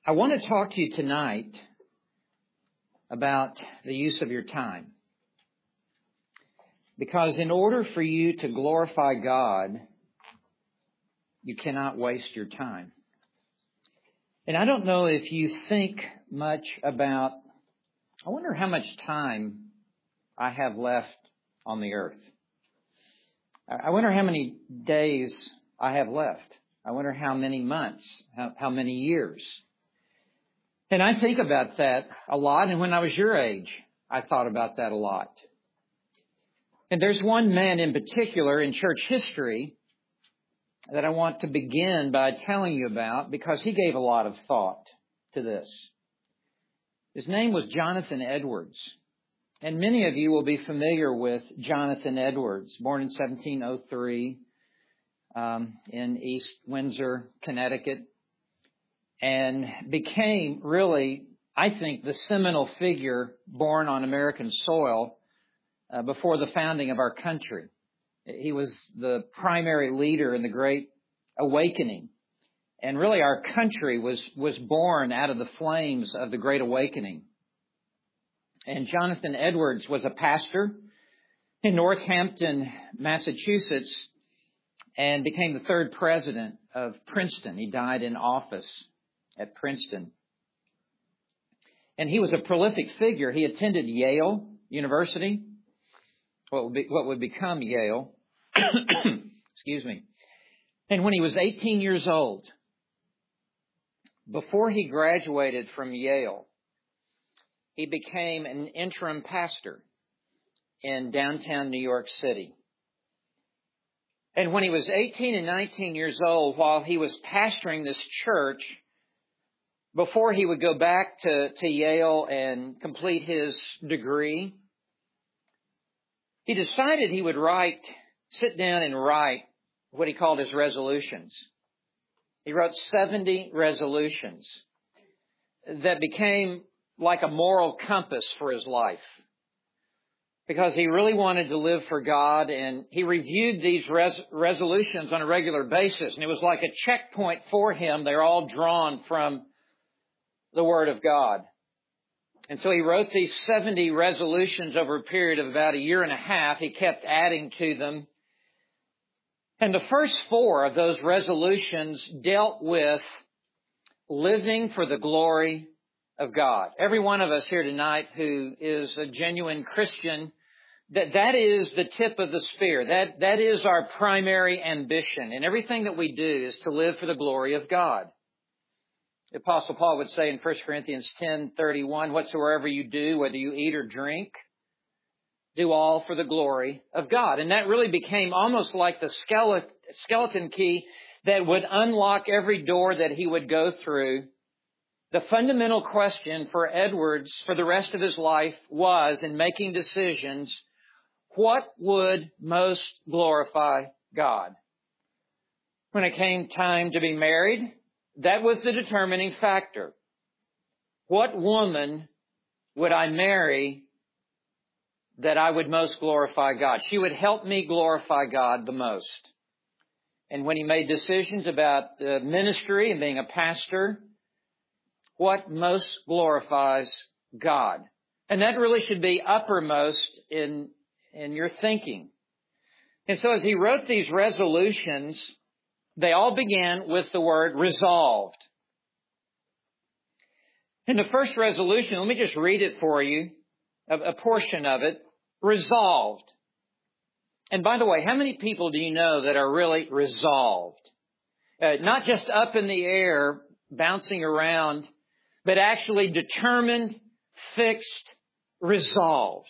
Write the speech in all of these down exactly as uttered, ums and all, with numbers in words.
I want to talk to you tonight about the use of your time. Because in order for you to glorify God, you cannot waste your time. And I don't know if you think much about, I wonder how much time I have left on the earth. I wonder how many days I have left. I wonder how many months, how, how many years. And I think about that a lot. And when I was your age, I thought about that a lot. And there's one man in particular in church history that I want to begin by telling you about because he gave a lot of thought to this. His name was Jonathan Edwards. And many of you will be familiar with Jonathan Edwards, born in seventeen oh three um, in East Windsor, Connecticut, and became really, I think, the seminal figure born on American soil uh, before the founding of our country. He was the primary leader in the Great Awakening. And really our country was, was born out of the flames of the Great Awakening. And Jonathan Edwards was a pastor in Northampton, Massachusetts, and became the third president of Princeton. He died in office at Princeton. And he was a prolific figure. He attended Yale University, what would, be, what would become Yale. Excuse me. And when he was eighteen years old, before he graduated from Yale, he became an interim pastor in downtown New York City. And when he was eighteen and nineteen years old, while he was pastoring this church, before he would go back to, to Yale and complete his degree, he decided he would write, sit down and write what he called his resolutions. He wrote seventy resolutions that became like a moral compass for his life. Because he really wanted to live for God, and he reviewed these res- resolutions on a regular basis. And it was like a checkpoint for him. They're all drawn from the Word of God. And so he wrote these seventy resolutions over a period of about a year and a half. He kept adding to them. And the first four of those resolutions dealt with living for the glory of God. Every one of us here tonight who is a genuine Christian, that that is the tip of the spear. That that is our primary ambition. And everything that we do is to live for the glory of God. The Apostle Paul would say in First Corinthians ten thirty-one, whatsoever you do, whether you eat or drink, do all for the glory of God. And that really became almost like the skeleton key that would unlock every door that he would go through. The fundamental question for Edwards for the rest of his life was, in making decisions, what would most glorify God? When it came time to be married, that was the determining factor. What woman would I marry that I would most glorify God? She would help me glorify God the most. And when he made decisions about uh, ministry and being a pastor, what most glorifies God? And that really should be uppermost in, in your thinking. And so as he wrote these resolutions, they all began with the word resolved. In the first resolution, let me just read it for you, a, a portion of it. Resolved. And by the way, how many people do you know that are really resolved? Uh, not just up in the air, bouncing around, but actually determined, fixed, resolved.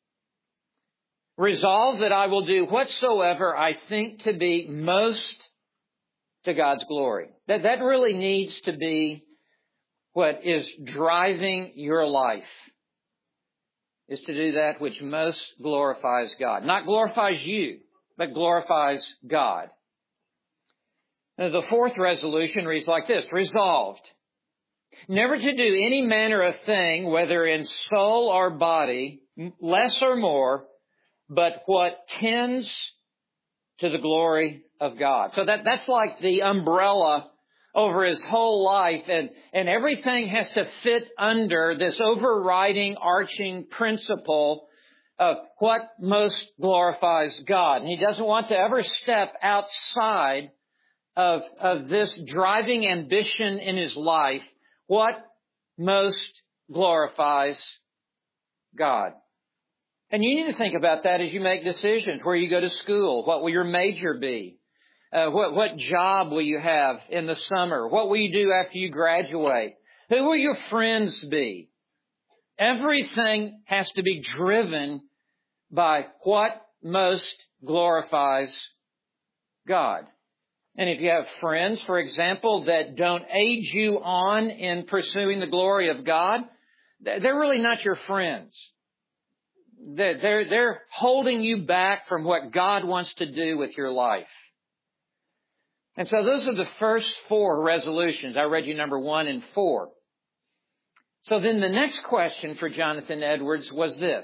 Resolved that I will do whatsoever I think to be most to God's glory. That, that really needs to be what is driving your life, is to do that which most glorifies God. Not glorifies you, but glorifies God. Now, the fourth resolution reads like this: resolved. Never to do any manner of thing, whether in soul or body, less or more, but what tends to the glory of God. So that, that's like the umbrella over his whole life, and, and everything has to fit under this overriding, arching principle of what most glorifies God. And he doesn't want to ever step outside of, of this driving ambition in his life, what most glorifies God. And you need to think about that as you make decisions. Where you go to school, what will your major be? Uh, what, what job will you have in the summer? What will you do after you graduate? Who will your friends be? Everything has to be driven by what most glorifies God. And if you have friends, for example, that don't aid you on in pursuing the glory of God, they're really not your friends. They're, they're, they're holding you back from what God wants to do with your life. And so those are the first four resolutions. I read you number one and four. So then the next question for Jonathan Edwards was this.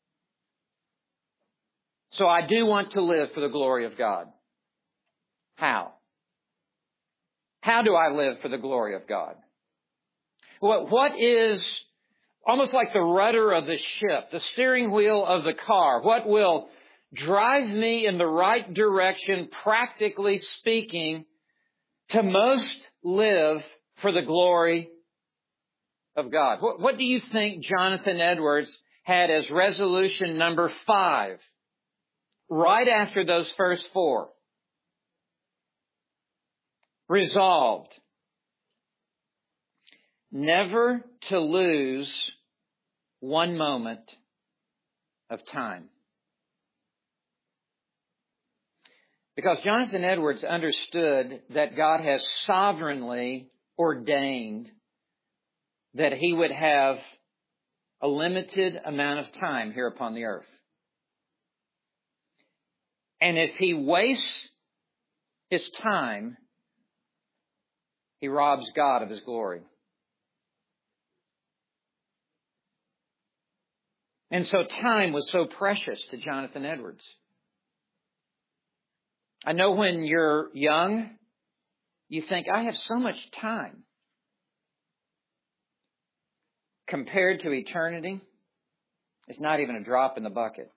So I do want to live for the glory of God. How? How do I live for the glory of God? What, what is almost like the rudder of the ship, the steering wheel of the car? What will drive me in the right direction, practically speaking, to most live for the glory of God? What, what do you think Jonathan Edwards had as resolution number five, right after those first four? Resolved never to lose one moment of time. Because Jonathan Edwards understood that God has sovereignly ordained that he would have a limited amount of time here upon the earth. And if he wastes his time, he robs God of his glory. And so time was so precious to Jonathan Edwards. I know when you're young, you think, I have so much time. Compared to eternity, it's not even a drop in the bucket.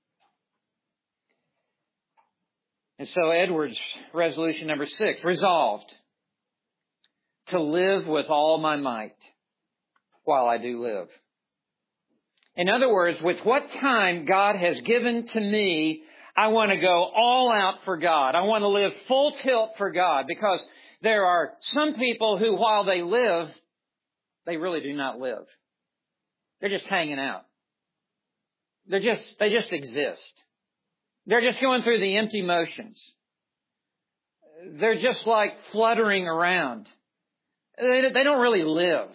And so Edwards' resolution number six, resolved to live with all my might while I do live. In other words, with what time God has given to me, I want to go all out for God. I want to live full tilt for God, because there are some people who, while they live, they really do not live. They're just hanging out. They're just, they just exist. They're just going through the empty motions. They're just like fluttering around. They, they don't really live.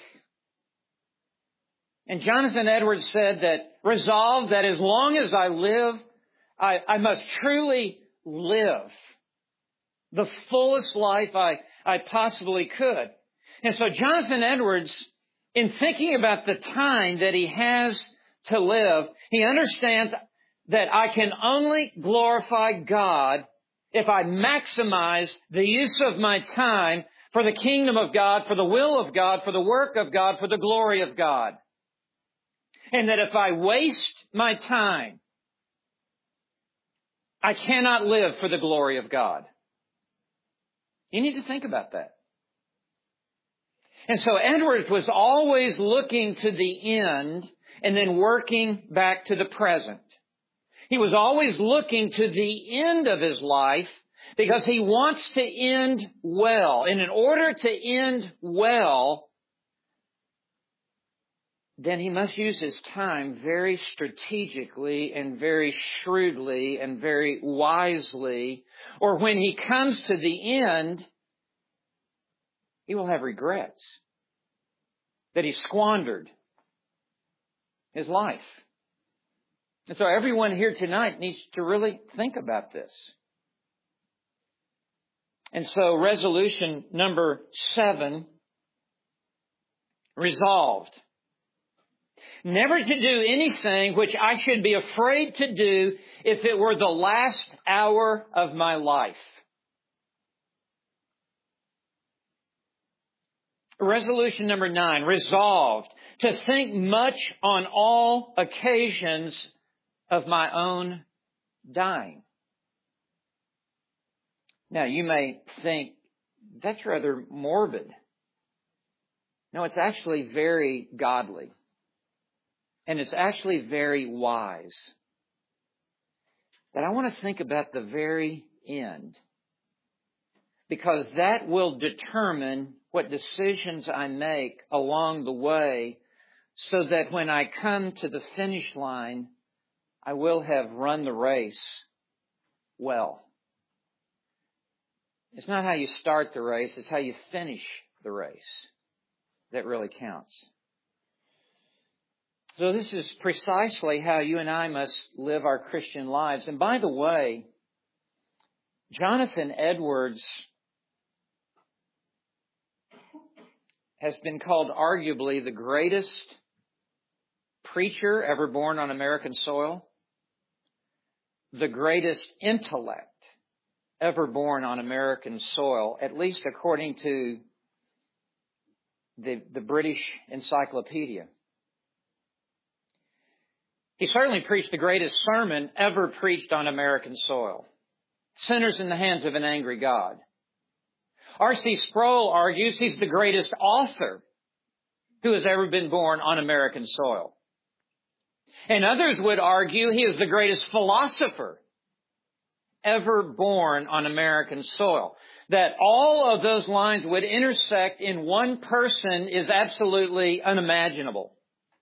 And Jonathan Edwards said that, resolve that as long as I live, I, I must truly live the fullest life I, I possibly could. And so Jonathan Edwards, in thinking about the time that he has to live, he understands that I can only glorify God if I maximize the use of my time for the kingdom of God, for the will of God, for the work of God, for the glory of God. And that if I waste my time, I cannot live for the glory of God. You need to think about that. And so Edwards was always looking to the end and then working back to the present. He was always looking to the end of his life because he wants to end well. And in order to end well, then he must use his time very strategically and very shrewdly and very wisely. Or when he comes to the end, he will have regrets that he squandered his life. And so everyone here tonight needs to really think about this. And so resolution number seven, resolved never to do anything which I should be afraid to do if it were the last hour of my life. Resolution number nine, resolved to think much on all occasions of my own dying. Now, you may think, that's rather morbid. No, it's actually very godly. And it's actually very wise. But I want to think about the very end. Because that will determine what decisions I make along the way, so that when I come to the finish line, I will have run the race well. It's not how you start the race, it's how you finish the race that really counts. So this is precisely how you and I must live our Christian lives. And by the way, Jonathan Edwards has been called arguably the greatest preacher ever born on American soil, the greatest intellect ever born on American soil, at least according to the, the British Encyclopedia. He certainly preached the greatest sermon ever preached on American soil. Sinners in the hands of an angry God. R C Sproul argues he's the greatest author who has ever been born on American soil. And others would argue he is the greatest philosopher ever born on American soil. That all of those lines would intersect in one person is absolutely unimaginable.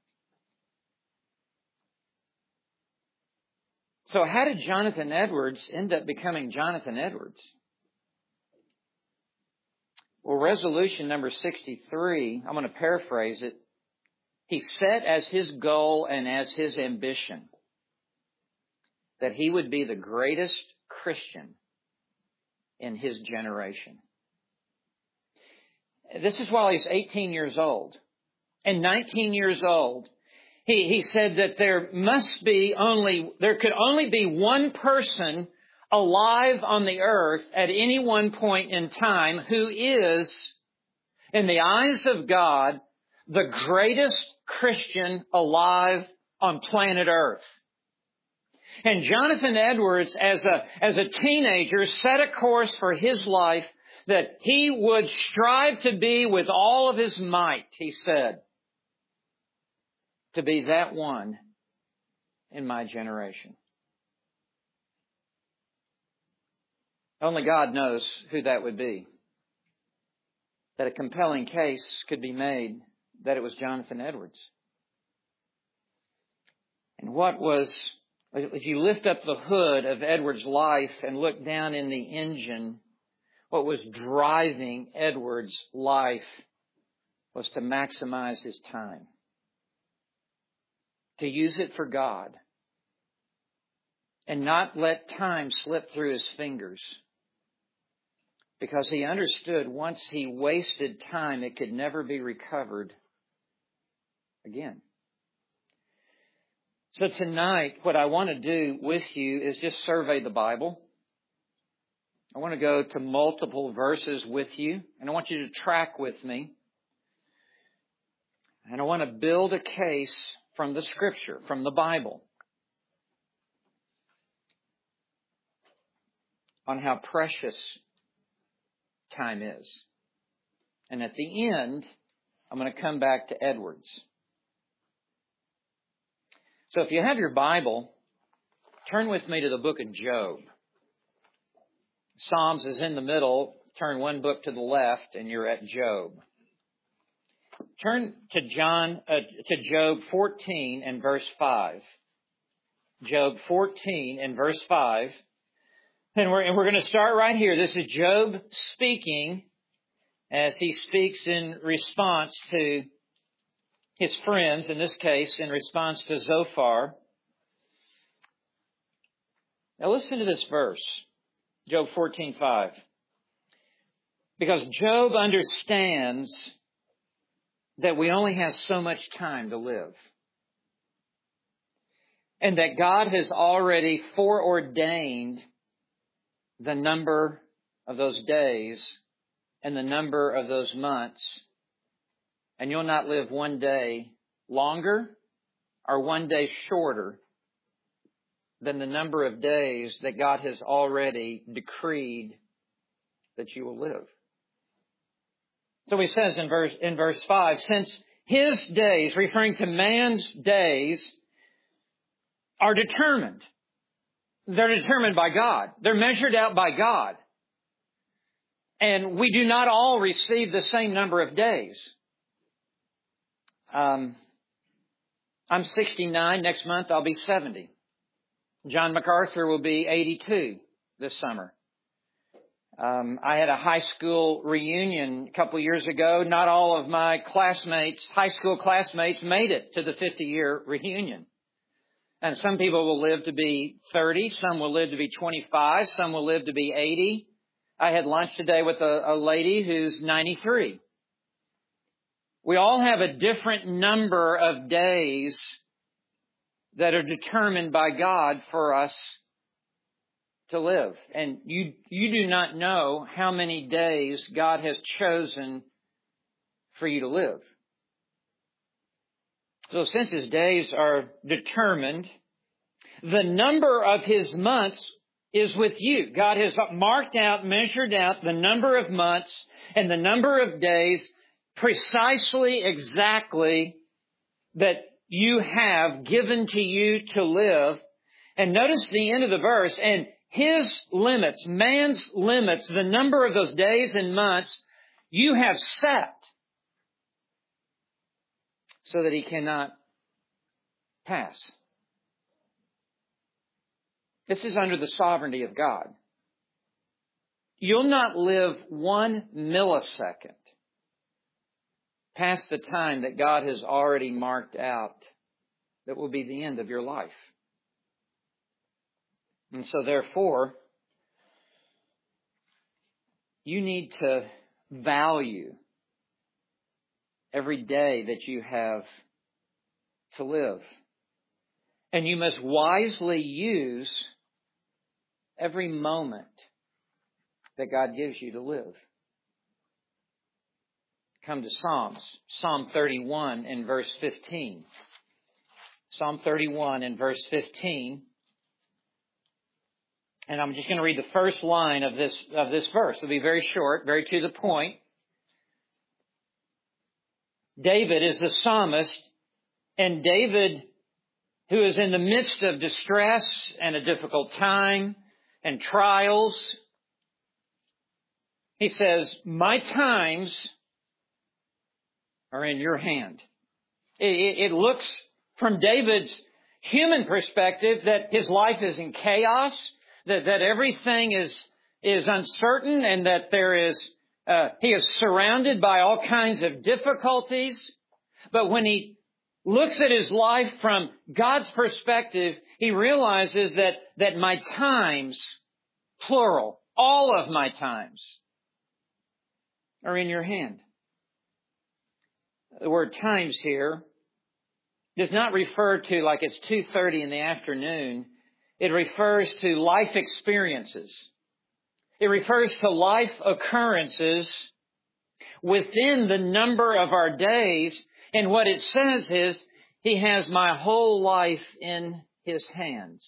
So how did Jonathan Edwards end up becoming Jonathan Edwards? Well, resolution number sixty-three, I'm going to paraphrase it. He set as his goal and as his ambition that he would be the greatest Christian in his generation. This is while he's eighteen years old. And nineteen years old, he, he said that there must be only, there could only be one person alive on the earth at any one point in time who is, in the eyes of God, the greatest Christian alive on planet Earth. And Jonathan Edwards, as a, as a teenager, set a course for his life that he would strive to be with all of his might, he said, to be that one in my generation. Only God knows who that would be. That a compelling case could be made that it was Jonathan Edwards. And what was, if you lift up the hood of Edwards' life and look down in the engine, what was driving Edwards' life was to maximize his time. To use it for God. And not let time slip through his fingers. Because he understood once he wasted time, it could never be recovered again. So tonight, what I want to do with you is just survey the Bible. I want to go to multiple verses with you, and I want you to track with me. And I want to build a case from the Scripture, from the Bible, on how precious time is. And at the end, I'm going to come back to Edwards. So if you have your Bible, turn with me to the book of Job. Psalms is in the middle. Turn one book to the left and you're at Job. Turn to John, uh, to Job fourteen and verse five. Job fourteen and verse five. And we're, and we're going to start right here. This is Job speaking as he speaks in response to his friends, in this case, in response to Zophar. Now listen to this verse, Job fourteen five. Because Job understands that we only have so much time to live. And that God has already foreordained the number of those days and the number of those months and you'll not live one day longer or one day shorter than the number of days that God has already decreed that you will live. So he says in verse, in verse five, since his days, referring to man's days, are determined. They're determined by God. They're measured out by God. And we do not all receive the same number of days. Um, I'm sixty-nine. Next month I'll be seventy. John MacArthur will be eighty-two this summer. Um, I had a high school reunion a couple years ago. Not all of my classmates, high school classmates, made it to the fifty-year reunion. And some people will live to be thirty. Some will live to be twenty-five. Some will live to be eighty. I had lunch today with a, a lady who's ninety-three. We all have a different number of days that are determined by God for us to live. And you, you do not know how many days God has chosen for you to live. So since His days are determined, the number of His months is with you. God has marked out, measured out the number of months and the number of days precisely, exactly that you have given to you to live. And notice the end of the verse, and His limits, man's limits, the number of those days and months you have set so that he cannot pass. This is under the sovereignty of God. You'll not live one millisecond past the time that God has already marked out that will be the end of your life. And so therefore, you need to value every day that you have to live. And you must wisely use every moment that God gives you to live. Come to Psalms. Psalm thirty-one and verse fifteen. Psalm thirty-one and verse fifteen. And I'm just going to read the first line of this, of this verse. It'll be very short, very to the point. David is the psalmist, and David, who is in the midst of distress and a difficult time and trials, he says, my times are in your hand. It, it looks from David's human perspective that his life is in chaos, that, that everything is, is uncertain, and that there is, uh, he is surrounded by all kinds of difficulties. But when he looks at his life from God's perspective, he realizes that, that my times, plural, all of my times, are in your hand. The word times here does not refer to like it's two thirty in the afternoon. It refers to life experiences. It refers to life occurrences within the number of our days. And what it says is, He has my whole life in His hands.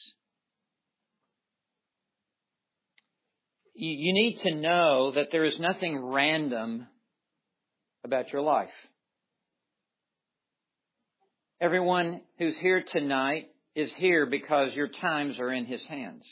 You, you need to know that there is nothing random about your life. Everyone who's here tonight is here because your times are in His hands.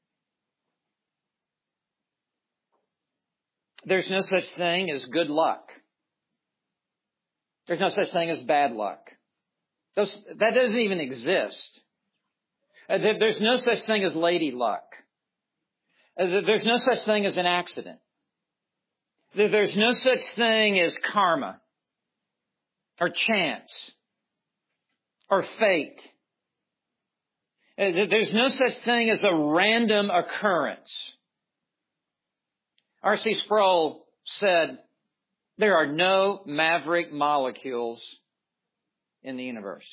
There's no such thing as good luck. There's no such thing as bad luck. Those, that doesn't even exist. Uh, there's no such thing as lady luck. Uh, there's no such thing as an accident. There's no such thing as karma or chance or fate. Uh, there's no such thing as a random occurrence. R C Sproul said, there are no maverick molecules in the universe.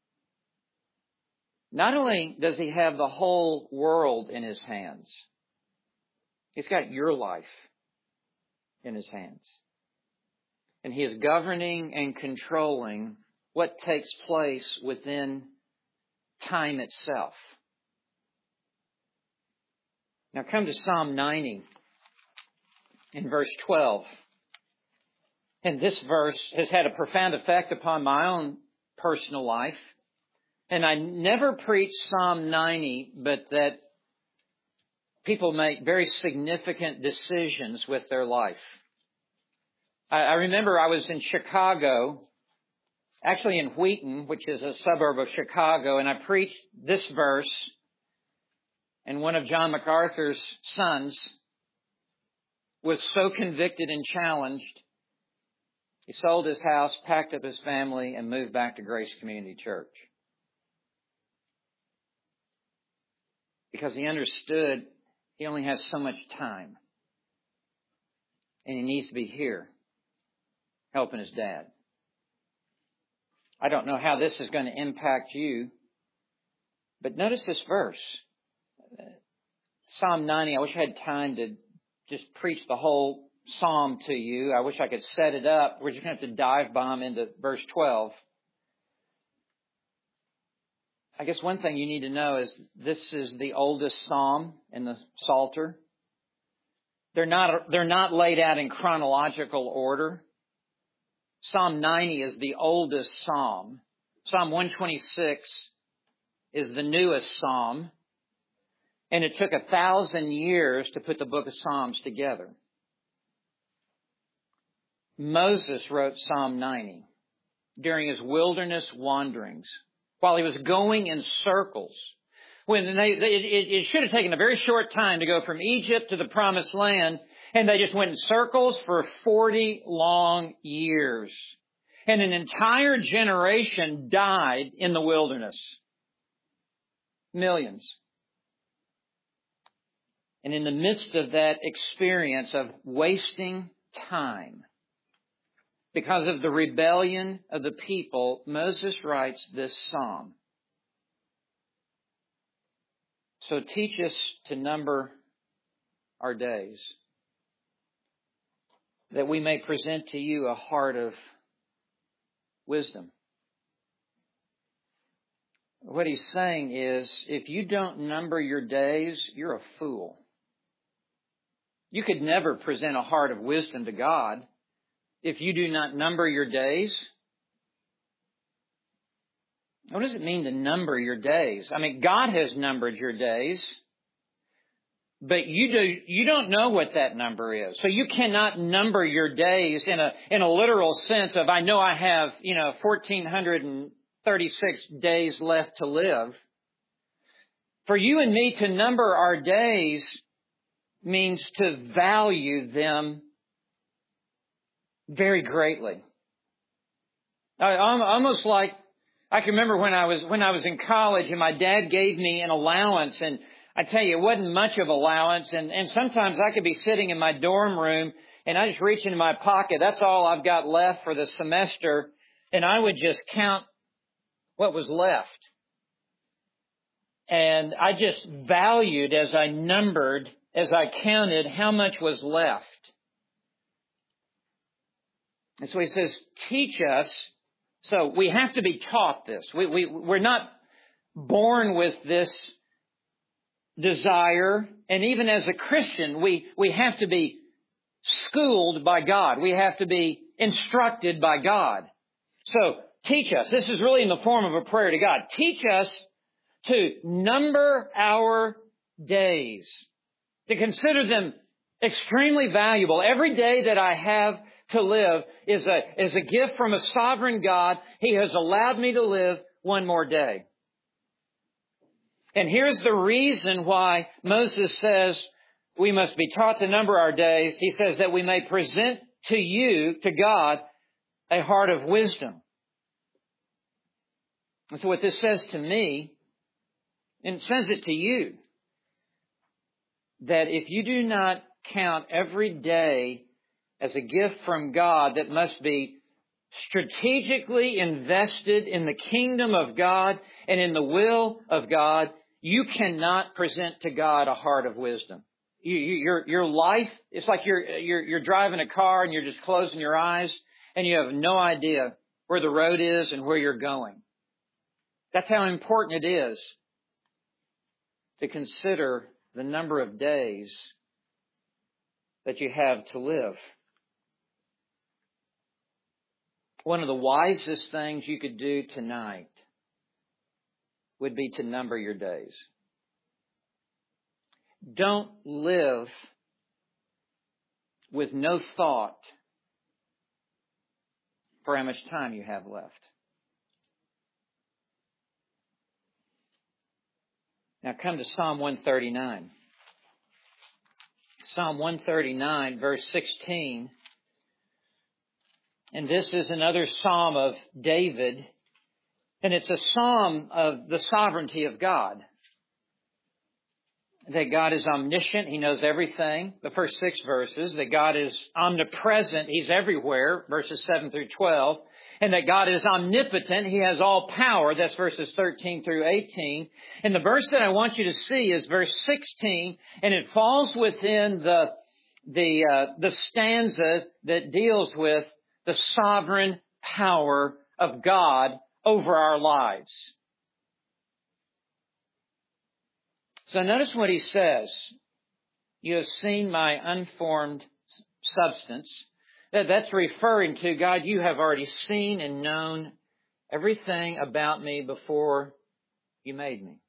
Not only does He have the whole world in His hands, He's got your life in His hands. And He is governing and controlling what takes place within time itself. Now come to Psalm ninety in verse twelve. And this verse has had a profound effect upon my own personal life. And I never preach Psalm ninety, but that people make very significant decisions with their life. I, I remember I was in Chicago, actually in Wheaton, which is a suburb of Chicago, and I preached this verse, and one of John MacArthur's sons was so convicted and challenged, he sold his house, packed up his family, and moved back to Grace Community Church. Because he understood he only has so much time. And he needs to be here, helping his dad. I don't know how this is going to impact you, but notice this verse. Psalm ninety, I wish I had time to just preach the whole psalm to you. I wish I could set it up. We're just going to have to dive bomb into verse twelve. I guess one thing you need to know is this is the oldest psalm in the Psalter. They're not, they're not laid out in chronological order. Psalm ninety is the oldest psalm. Psalm one twenty-six is the newest psalm. And it took a thousand years to put the book of Psalms together. Moses wrote Psalm ninety during his wilderness wanderings, while he was going in circles. When they, it, it should have taken a very short time to go from Egypt to the Promised Land, and they just went in circles for forty long years. And an entire generation died in the wilderness. Millions. And in the midst of that experience of wasting time, because of the rebellion of the people, Moses writes this psalm. So teach us to number our days, that we may present to you a heart of wisdom. What he's saying is, if you don't number your days, you're a fool. You could never present a heart of wisdom to God if you do not number your days. What does it mean to number your days? I mean, God has numbered your days, but you do, you don't know what that number is. So you cannot number your days in a, in a literal sense of, I know I have, you know, one thousand four hundred thirty-six days left to live. For you and me to number our days means to value them very greatly. I, almost like, I can remember when I was, when I was in college and my dad gave me an allowance, and I tell you, it wasn't much of allowance, and, and sometimes I could be sitting in my dorm room and I just reach into my pocket. That's all I've got left for the semester. And I would just count what was left. And I just valued as I numbered, as I counted how much was left. And so he says, teach us. So we have to be taught this. We, we, we're not born with this desire. And even as a Christian, we, we have to be schooled by God. We have to be instructed by God. So teach us. This is really in the form of a prayer to God. Teach us to number our days, to consider them extremely valuable. Every day that I have to live is a, is a gift from a sovereign God. He has allowed me to live one more day. And here's the reason why Moses says we must be taught to number our days. He says that we may present to you, to God, a heart of wisdom. And so what this says to me, and it says it to you, that if you do not count every day as a gift from God that must be strategically invested in the kingdom of God and in the will of God, you cannot present to God a heart of wisdom. You, you, your, your life, it's like you're, you're, you're driving a car and you're just closing your eyes and you have no idea where the road is and where you're going. That's how important it is to consider the number of days that you have to live. One of the wisest things you could do tonight would be to number your days. Don't live with no thought for how much time you have left. Now come to Psalm one thirty-nine. Psalm one thirty-nine, verse sixteen. And this is another psalm of David. And it's a psalm of the sovereignty of God. That God is omniscient. He knows everything. The first six verses. That God is omnipresent. He's everywhere. Verses seven through twelve. And that God is omnipotent. He has all power. That's verses thirteen through eighteen. And the verse that I want you to see is verse sixteen. And it falls within the, the, uh, the stanza that deals with the sovereign power of God over our lives. So notice what he says. You have seen my unformed substance. That, that's referring to, God, you have already seen and known everything about me before you made me.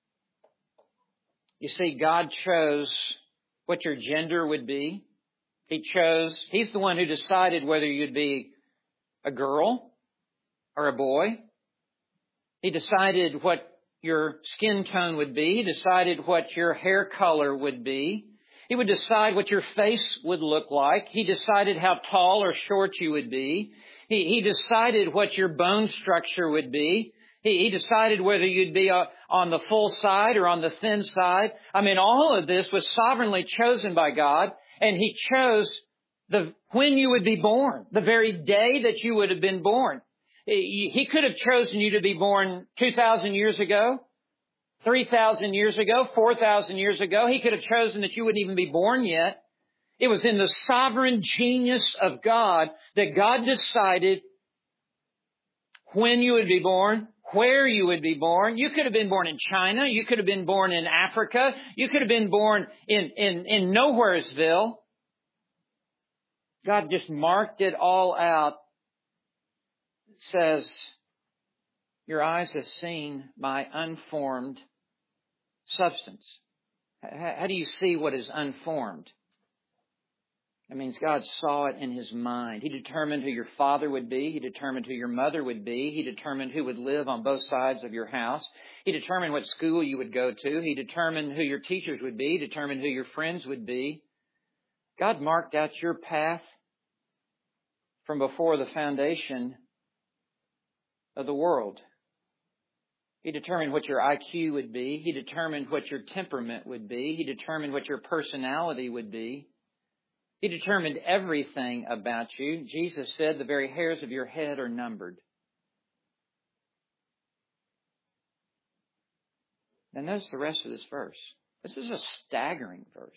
You see, God chose what your gender would be. He chose, He's the one who decided whether you'd be a girl or a boy. He decided what your skin tone would be. He decided what your hair color would be. He would decide what your face would look like. He decided how tall or short you would be. He, he decided what your bone structure would be. He, he decided whether you'd be uh, on the full side or on the thin side. I mean, all of this was sovereignly chosen by God, and He chose the when you would be born, the very day that you would have been born. He, he could have chosen you to be born two thousand years ago. three thousand years ago, four thousand years ago. He could have chosen that you wouldn't even be born yet. It was in the sovereign genius of God that God decided when you would be born, where you would be born. You could have been born in China. You could have been born in Africa. You could have been born in, in, in Nowheresville. God just marked it all out. It says, your eyes have seen my unformed substance. How do you see what is unformed? That means God saw it in His mind. He determined who your father would be. He determined who your mother would be. He determined who would live on both sides of your house. He determined what school you would go to. He determined who your teachers would be. He determined who your friends would be. God marked out your path from before the foundation of the world. He determined what your I Q would be. He determined what your temperament would be. He determined what your personality would be. He determined everything about you. Jesus said the very hairs of your head are numbered. Now notice the rest of this verse. This is a staggering verse.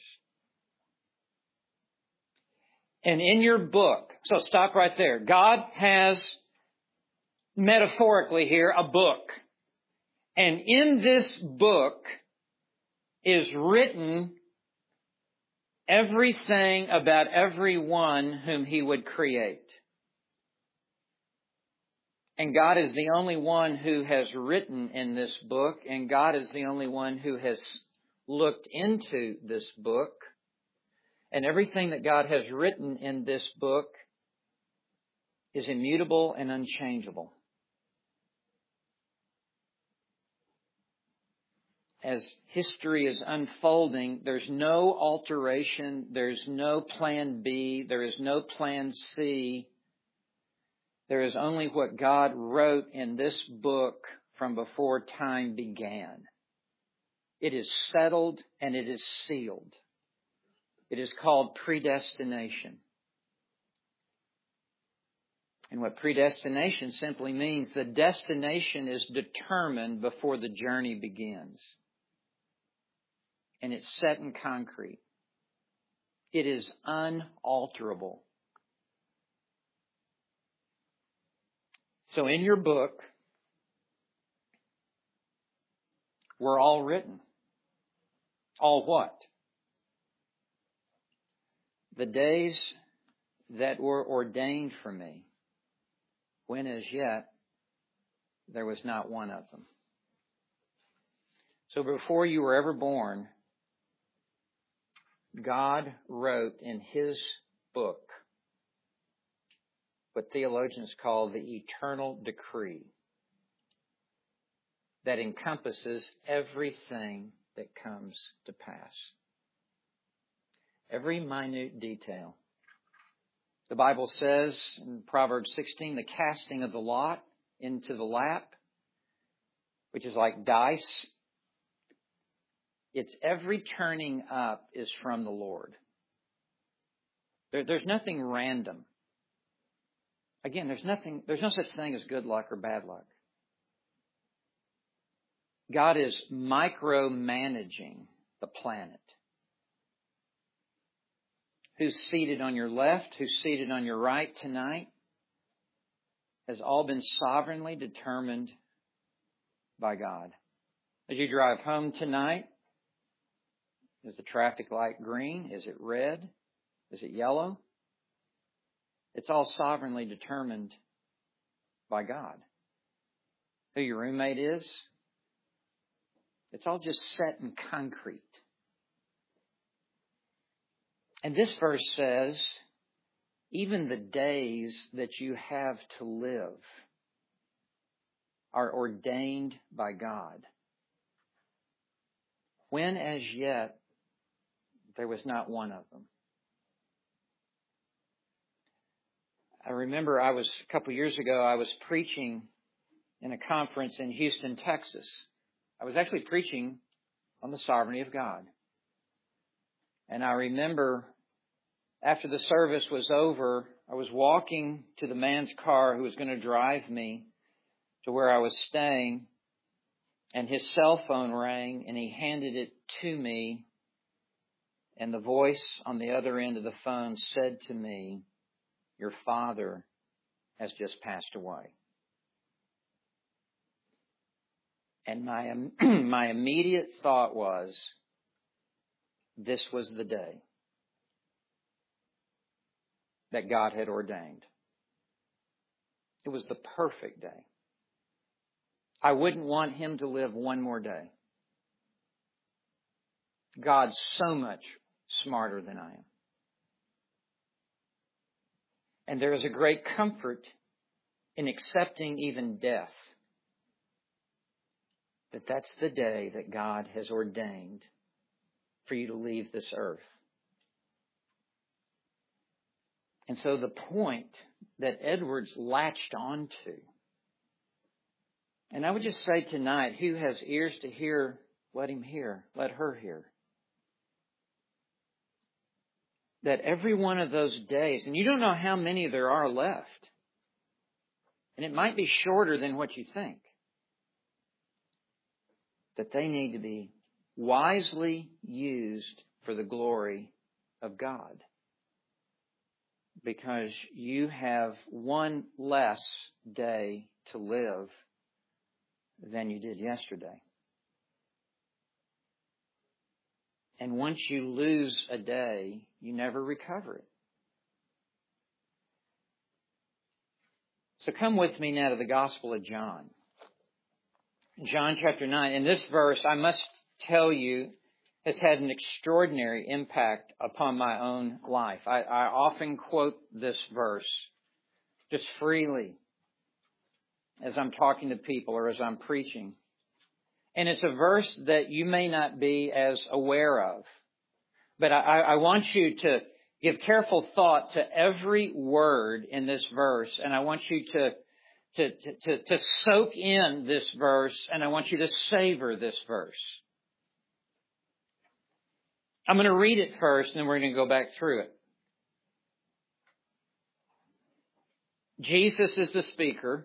And in your book, so stop right there. God has, metaphorically here, a book. And in this book is written everything about everyone whom He would create. And God is the only one who has written in this book, and God is the only one who has looked into this book. And everything that God has written in this book is immutable and unchangeable. As history is unfolding, there's no alteration, there's no plan B, there is no plan C. There is only what God wrote in this book from before time began. It is settled and it is sealed. It is called predestination. And what predestination simply means, the destination is determined before the journey begins. And it's set in concrete. It is unalterable. So in your book, we're all written. All what? The days that were ordained for me, when as yet there was not one of them. So before you were ever born, God wrote in His book what theologians call the eternal decree that encompasses everything that comes to pass. Every minute detail. The Bible says in Proverbs sixteen, the casting of the lot into the lap, which is like dice. It's every turning up is from the Lord. There, there's nothing random. Again, there's nothing, there's no such thing as good luck or bad luck. God is micromanaging the planet. Who's seated on your left, who's seated on your right tonight, has all been sovereignly determined by God. As you drive home tonight, is the traffic light green? Is it red? Is it yellow? It's all sovereignly determined by God. Who your roommate is? It's all just set in concrete. And this verse says, even the days that you have to live are ordained by God, when as yet there was not one of them. I remember I was, a couple years ago, I was preaching in a conference in Houston, Texas. I was actually preaching on the sovereignty of God. And I remember after the service was over, I was walking to the man's car who was going to drive me to where I was staying, and his cell phone rang, and he handed it to me, and the voice on the other end of the phone said to me, "Your father has just passed away." And my my immediate thought was, this was the day that God had ordained. It was the perfect day. I wouldn't want him to live one more day. God's so much smarter than I am. And there is a great comfort in accepting even death. That that's the day that God has ordained for you to leave this earth. And so the point that Edwards latched onto, and I would just say tonight, who has ears to hear, let him hear, let her hear. That every one of those days, and you don't know how many there are left, and it might be shorter than what you think, that they need to be wisely used for the glory of God. Because you have one less day to live than you did yesterday. And once you lose a day, you never recover it. So come with me now to the Gospel of John. John chapter nine. In this verse, I must tell you, has had an extraordinary impact upon my own life. I, I often quote this verse just freely as I'm talking to people or as I'm preaching. And it's a verse that you may not be as aware of. But I, I want you to give careful thought to every word in this verse. And I want you to, to, to, to soak in this verse. And I want you to savor this verse. I'm going to read it first, and then we're going to go back through it. Jesus is the speaker.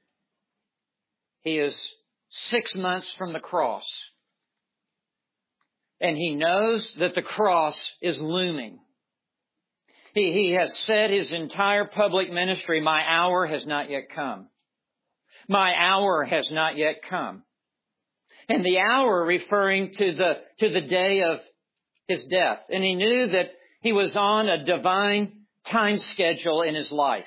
He is six months from the cross. And he knows that the cross is looming. He, he has said his entire public ministry, my hour has not yet come. My hour has not yet come. And the hour referring to the, to the day of His death. And He knew that He was on a divine time schedule in His life.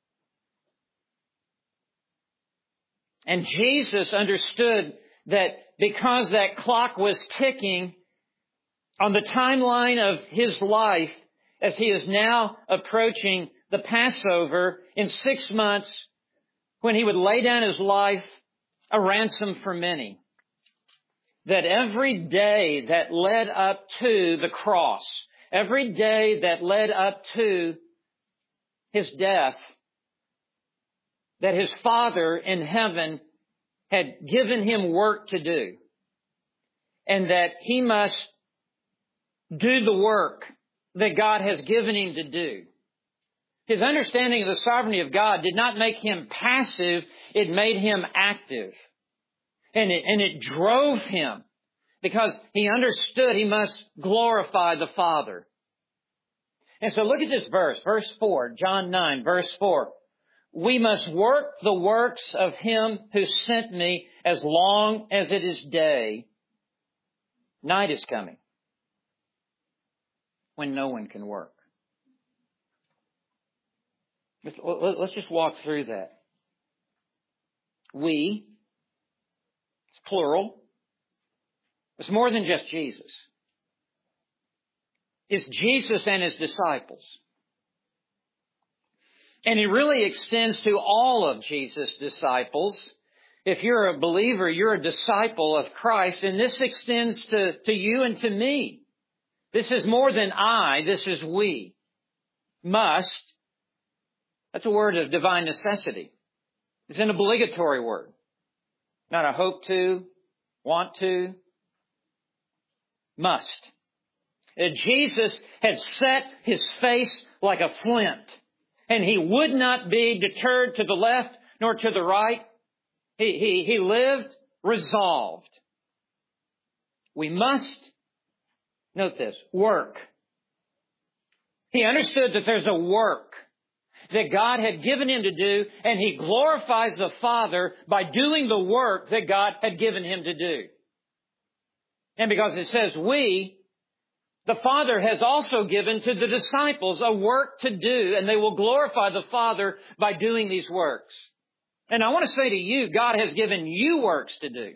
And Jesus understood that because that clock was ticking on the timeline of His life, as He is now approaching the Passover in six months, when He would lay down His life a ransom for many, that every day that led up to the cross, every day that led up to His death, that His Father in heaven had given Him work to do, and that He must do the work that God has given Him to do. His understanding of the sovereignty of God did not make Him passive, it made Him active. And it, and it drove Him, because He understood He must glorify the Father. And so look at this verse, verse four, John nine, verse four. We must work the works of Him who sent me as long as it is day. Night is coming when no one can work. Let's, let's just walk through that. We, it's plural. It's more than just Jesus. It's Jesus and His disciples. And it really extends to all of Jesus' disciples. If you're a believer, you're a disciple of Christ, and this extends to, to you and to me. This is more than I, this is we. Must. That's a word of divine necessity. It's an obligatory word. Not a hope to, want to, must. Jesus had set His face like a flint, and He would not be deterred to the left nor to the right. He, he, he lived resolved. We must, note this, work. He understood that there's a work that God had given Him to do, and He glorifies the Father by doing the work that God had given Him to do. And because it says we, the Father has also given to the disciples a work to do, and they will glorify the Father by doing these works. And I want to say to you, God has given you works to do.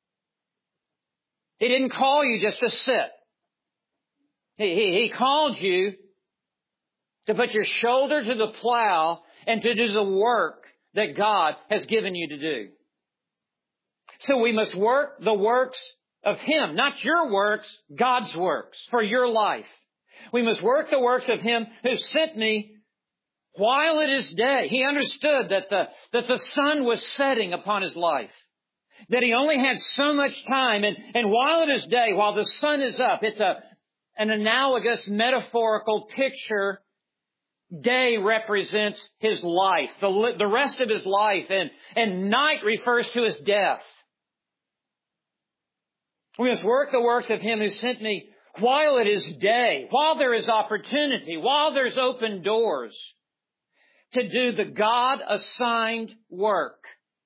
He didn't call you just to sit. He, he, he called you to put your shoulder to the plow and to do the work that God has given you to do. So we must work the works of Him, not your works, God's works for your life. We must work the works of Him who sent me while it is day. He understood that the, that the sun was setting upon His life, that He only had so much time. And, and while it is day, while the sun is up, it's a, an analogous metaphorical picture. Day represents His life, the, the rest of His life, and, and night refers to His death. We must work the works of Him who sent me while it is day, while there is opportunity, while there's open doors, to do the God-assigned work.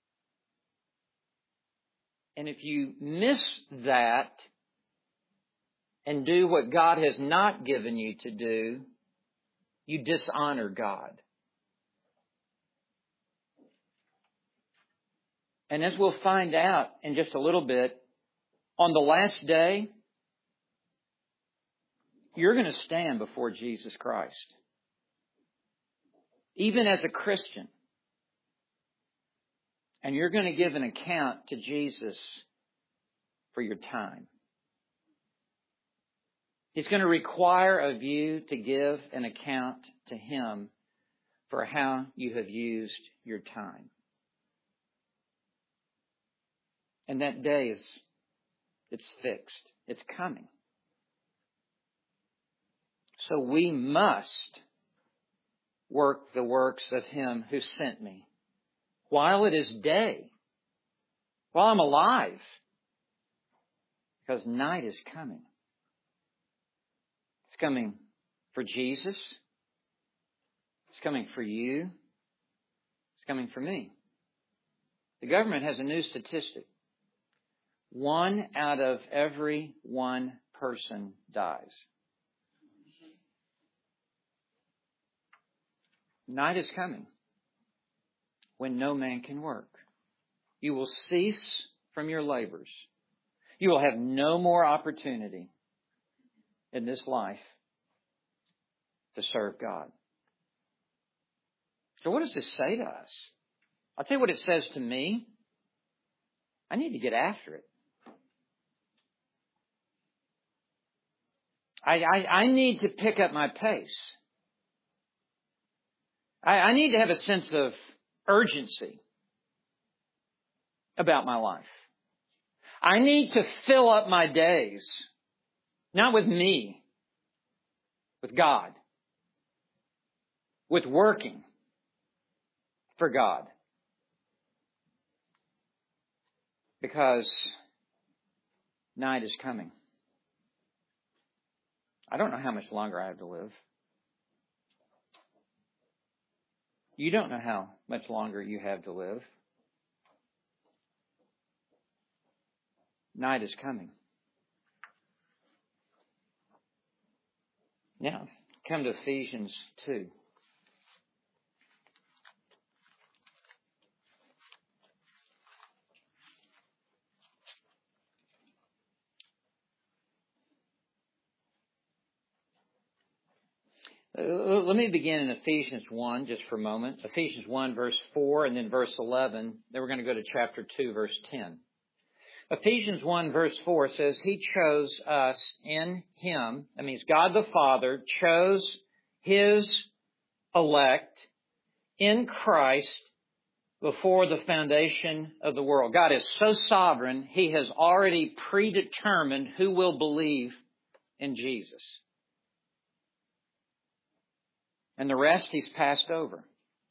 And if you miss that and do what God has not given you to do, you dishonor God. And as we'll find out in just a little bit, on the last day, you're going to stand before Jesus Christ. Even as a Christian. And you're going to give an account to Jesus for your time. He's going to require of you to give an account to Him for how you have used your time. And that day is, it's fixed. It's coming. So we must work the works of Him who sent me while it is day, while I'm alive, because night is coming. It's coming for Jesus. It's coming for you. It's coming for me. The government has a new statistic. One out of every one person dies. Night is coming when no man can work. You will cease from your labors. You will have no more opportunity in this life to serve God. So what does this say to us? I'll tell you what it says to me. I need to get after it. I, I, I need to pick up my pace. I, I need to have a sense of urgency about my life. I need to fill up my days, not with me, with God, with working for God. Because night is coming. I don't know how much longer I have to live. You don't know how much longer you have to live. Night is coming. Now, come to Ephesians two. Let me begin in Ephesians one just for a moment. Ephesians one, verse four, and then verse eleven. Then we're going to go to chapter two, verse ten. Ephesians one, verse four says, He chose us in Him. That means God the Father chose His elect in Christ before the foundation of the world. God is so sovereign, He has already predetermined who will believe in Jesus. And the rest He's passed over.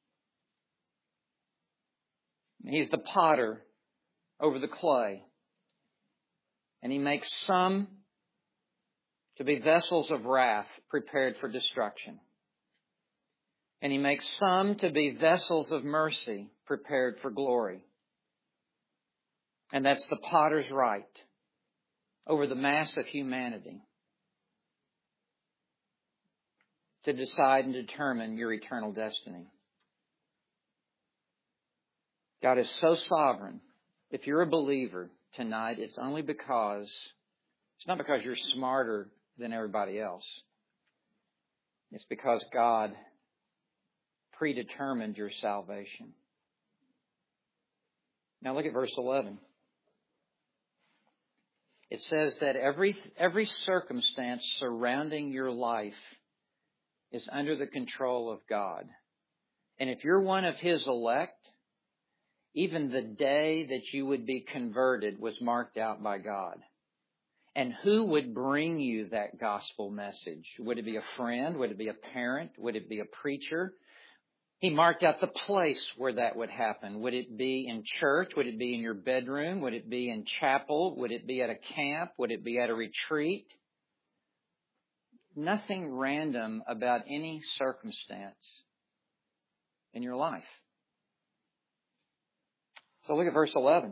He's the potter over the clay. And He makes some to be vessels of wrath prepared for destruction. And He makes some to be vessels of mercy prepared for glory. And that's the potter's right over the mass of humanity to decide and determine your eternal destiny. God is so sovereign. If you're a believer tonight, it's only because, it's not because you're smarter than everybody else. It's because God predetermined your salvation. Now look at verse eleven. It says that every, every circumstance surrounding your life is under the control of God. And if you're one of His elect, even the day that you would be converted was marked out by God. And who would bring you that gospel message? Would it be a friend? Would it be a parent? Would it be a preacher? He marked out the place where that would happen. Would it be in church? Would it be in your bedroom? Would it be in chapel? Would it be at a camp? Would it be at a retreat? Nothing random about any circumstance in your life. So look at verse eleven.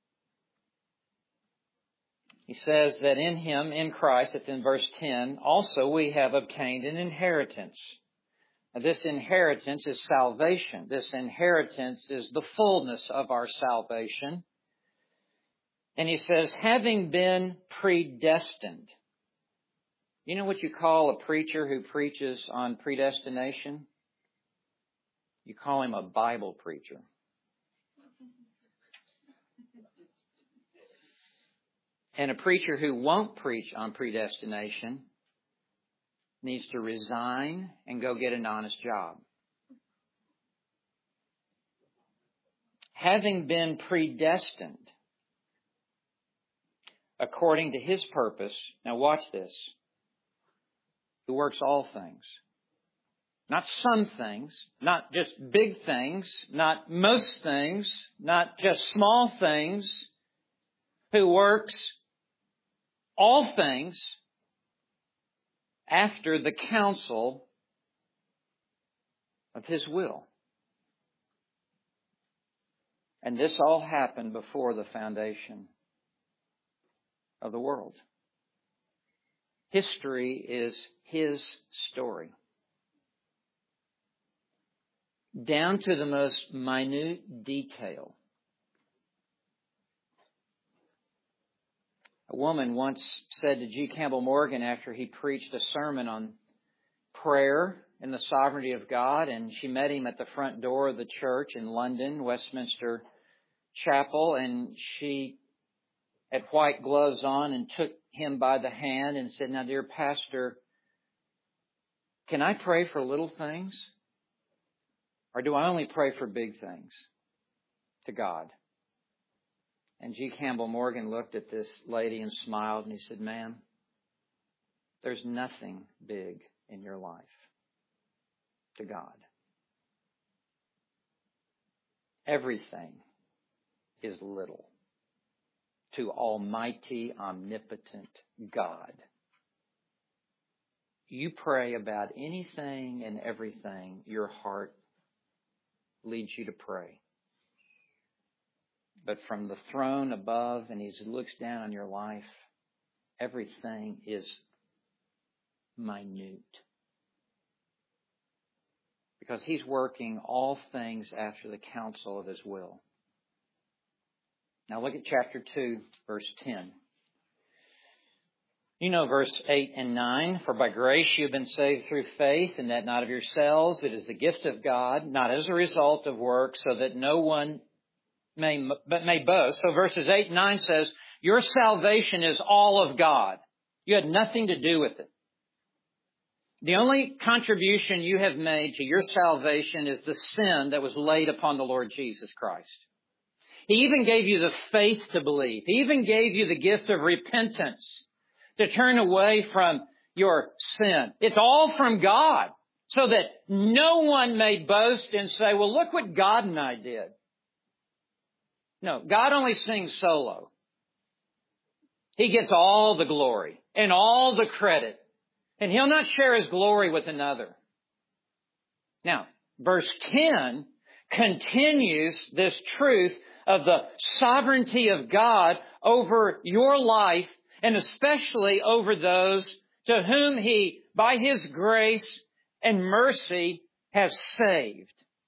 He says that in Him, in Christ, it's in verse ten, also we have obtained an inheritance. Now, this inheritance is salvation. This inheritance is the fullness of our salvation. And he says, having been predestined. You know what you call a preacher who preaches on predestination? You call him a Bible preacher. And a preacher who won't preach on predestination needs to resign and go get an honest job. Having been predestined according to His purpose, now watch this, who works all things. Not some things, not just big things, not most things, not just small things, who works all things after the counsel of His will. And this all happened before the foundation of the world. History is His story. Down to the most minute detail. A woman once said to G. Campbell Morgan after he preached a sermon on prayer and the sovereignty of God, and she met him at the front door of the church in London, Westminster Chapel, and she had white gloves on and took him by the hand and said, "Now, dear pastor, can I pray for little things? Or do I only pray for big things to God?" And G. Campbell Morgan looked at this lady and smiled, and he said, "Ma'am, there's nothing big in your life to God. Everything is little to Almighty, omnipotent God. You pray about anything and everything your heart leads you to pray. But from the throne above, and He looks down on your life, everything is minute. Because He's working all things after the counsel of His will." Now look at chapter two, verse ten. You know verse eight and nine. "For by grace you have been saved through faith, and that not of yourselves. It is the gift of God, not as a result of works, so that no one may but may boast." So verses eight and nine says, your salvation is all of God. You had nothing to do with it. The only contribution you have made to your salvation is the sin that was laid upon the Lord Jesus Christ. He even gave you the faith to believe. He even gave you the gift of repentance to turn away from your sin. It's all from God, so that no one may boast and say, "Well, look what God and I did." No, God only sings solo. He gets all the glory and all the credit. And He'll not share His glory with another. Now, verse ten continues this truth of the sovereignty of God over your life, and especially over those to whom He, by His grace and mercy, has saved.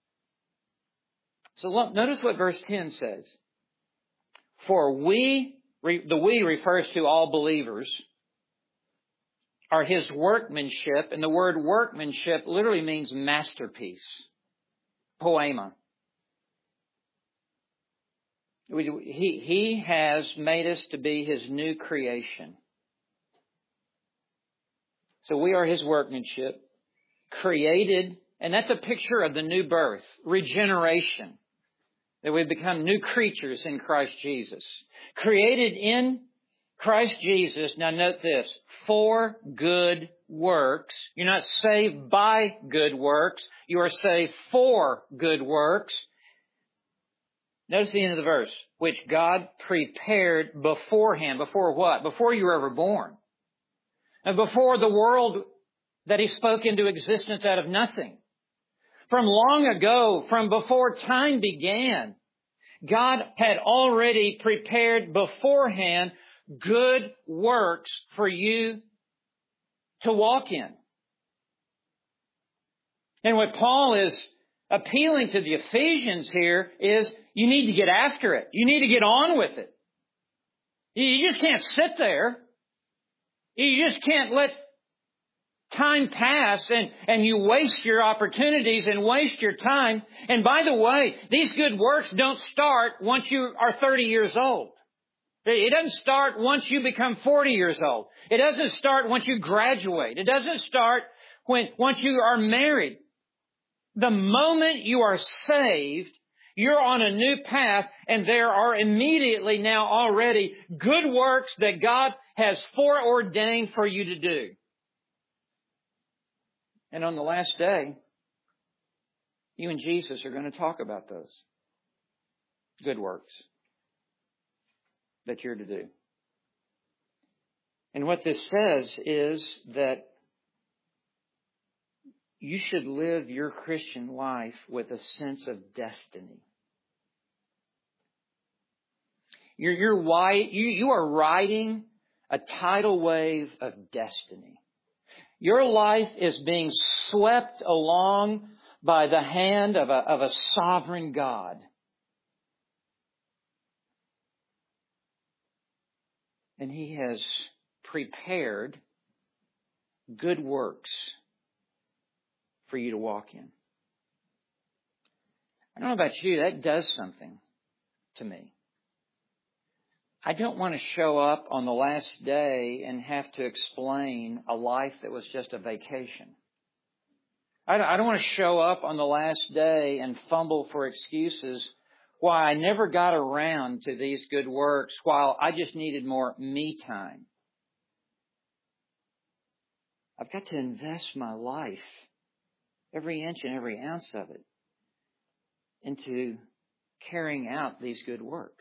So look, notice what verse ten says. "For we," the "we" refers to all believers, "are His workmanship," and the word workmanship literally means masterpiece, poema. He, he has made us to be His new creation. So we are His workmanship, created, and that's a picture of the new birth, regeneration, that we become new creatures in Christ Jesus. Created in Christ Jesus, now note this, for good works. You're not saved by good works. You are saved for good works. Notice the end of the verse, which God prepared beforehand. Before what? Before you were ever born. And before the world that He spoke into existence out of nothing. From long ago, from before time began, God had already prepared beforehand good works for you to walk in. And what Paul is appealing to the Ephesians here is you need to get after it. You need to get on with it. You just can't sit there. You just can't let time pass and, and you waste your opportunities and waste your time. And by the way, these good works don't start once you are thirty years old. It doesn't start once you become forty years old. It doesn't start once you graduate. It doesn't start when once you are married. The moment you are saved, you're on a new path, and there are immediately now already good works that God has foreordained for you to do. And on the last day, you and Jesus are going to talk about those good works that you're to do. And what this says is that you should live your Christian life with a sense of destiny. You're, you're wide, you, you are riding a tidal wave of destiny. Your life is being swept along by the hand of a, of a sovereign God. And He has prepared good works for you to walk in. I don't know about you, that does something to me. I don't want to show up on the last day and have to explain a life that was just a vacation. I don't, I don't want to show up on the last day and fumble for excuses why I never got around to these good works, while I just needed more me time. I've got to invest my life, every inch and every ounce of it, into carrying out these good works.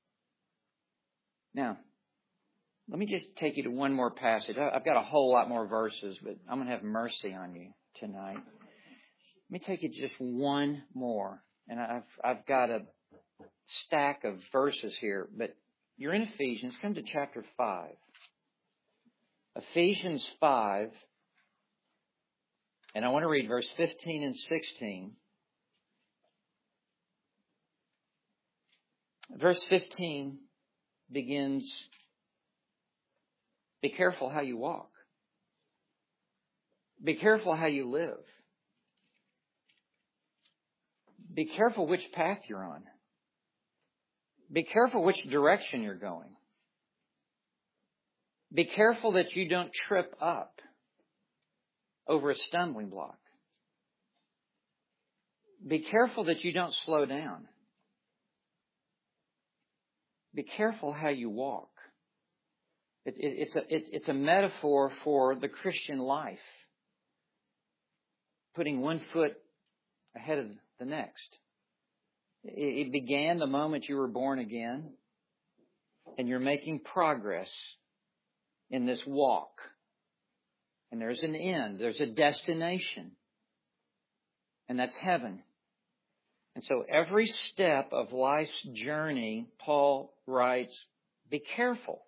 Now, let me just take you to one more passage. I've got a whole lot more verses, but I'm going to have mercy on you tonight. Let me take you just one more. And I've, I've got a stack of verses here, but you're in Ephesians. Come to chapter five. Ephesians five. And I want to read verse fifteen and sixteen. Verse fifteen begins, be careful how you walk. Be careful how you live. Be careful which path you're on. Be careful which direction you're going. Be careful that you don't trip up over a stumbling block. Be careful that you don't slow down. Be careful how you walk. It, it, it's, a, it, it's a metaphor for the Christian life. Putting one foot ahead of the next. It, it began the moment you were born again. And you're making progress in this walk. And there's an end. There's a destination. And that's heaven. And so every step of life's journey, Paul writes, be careful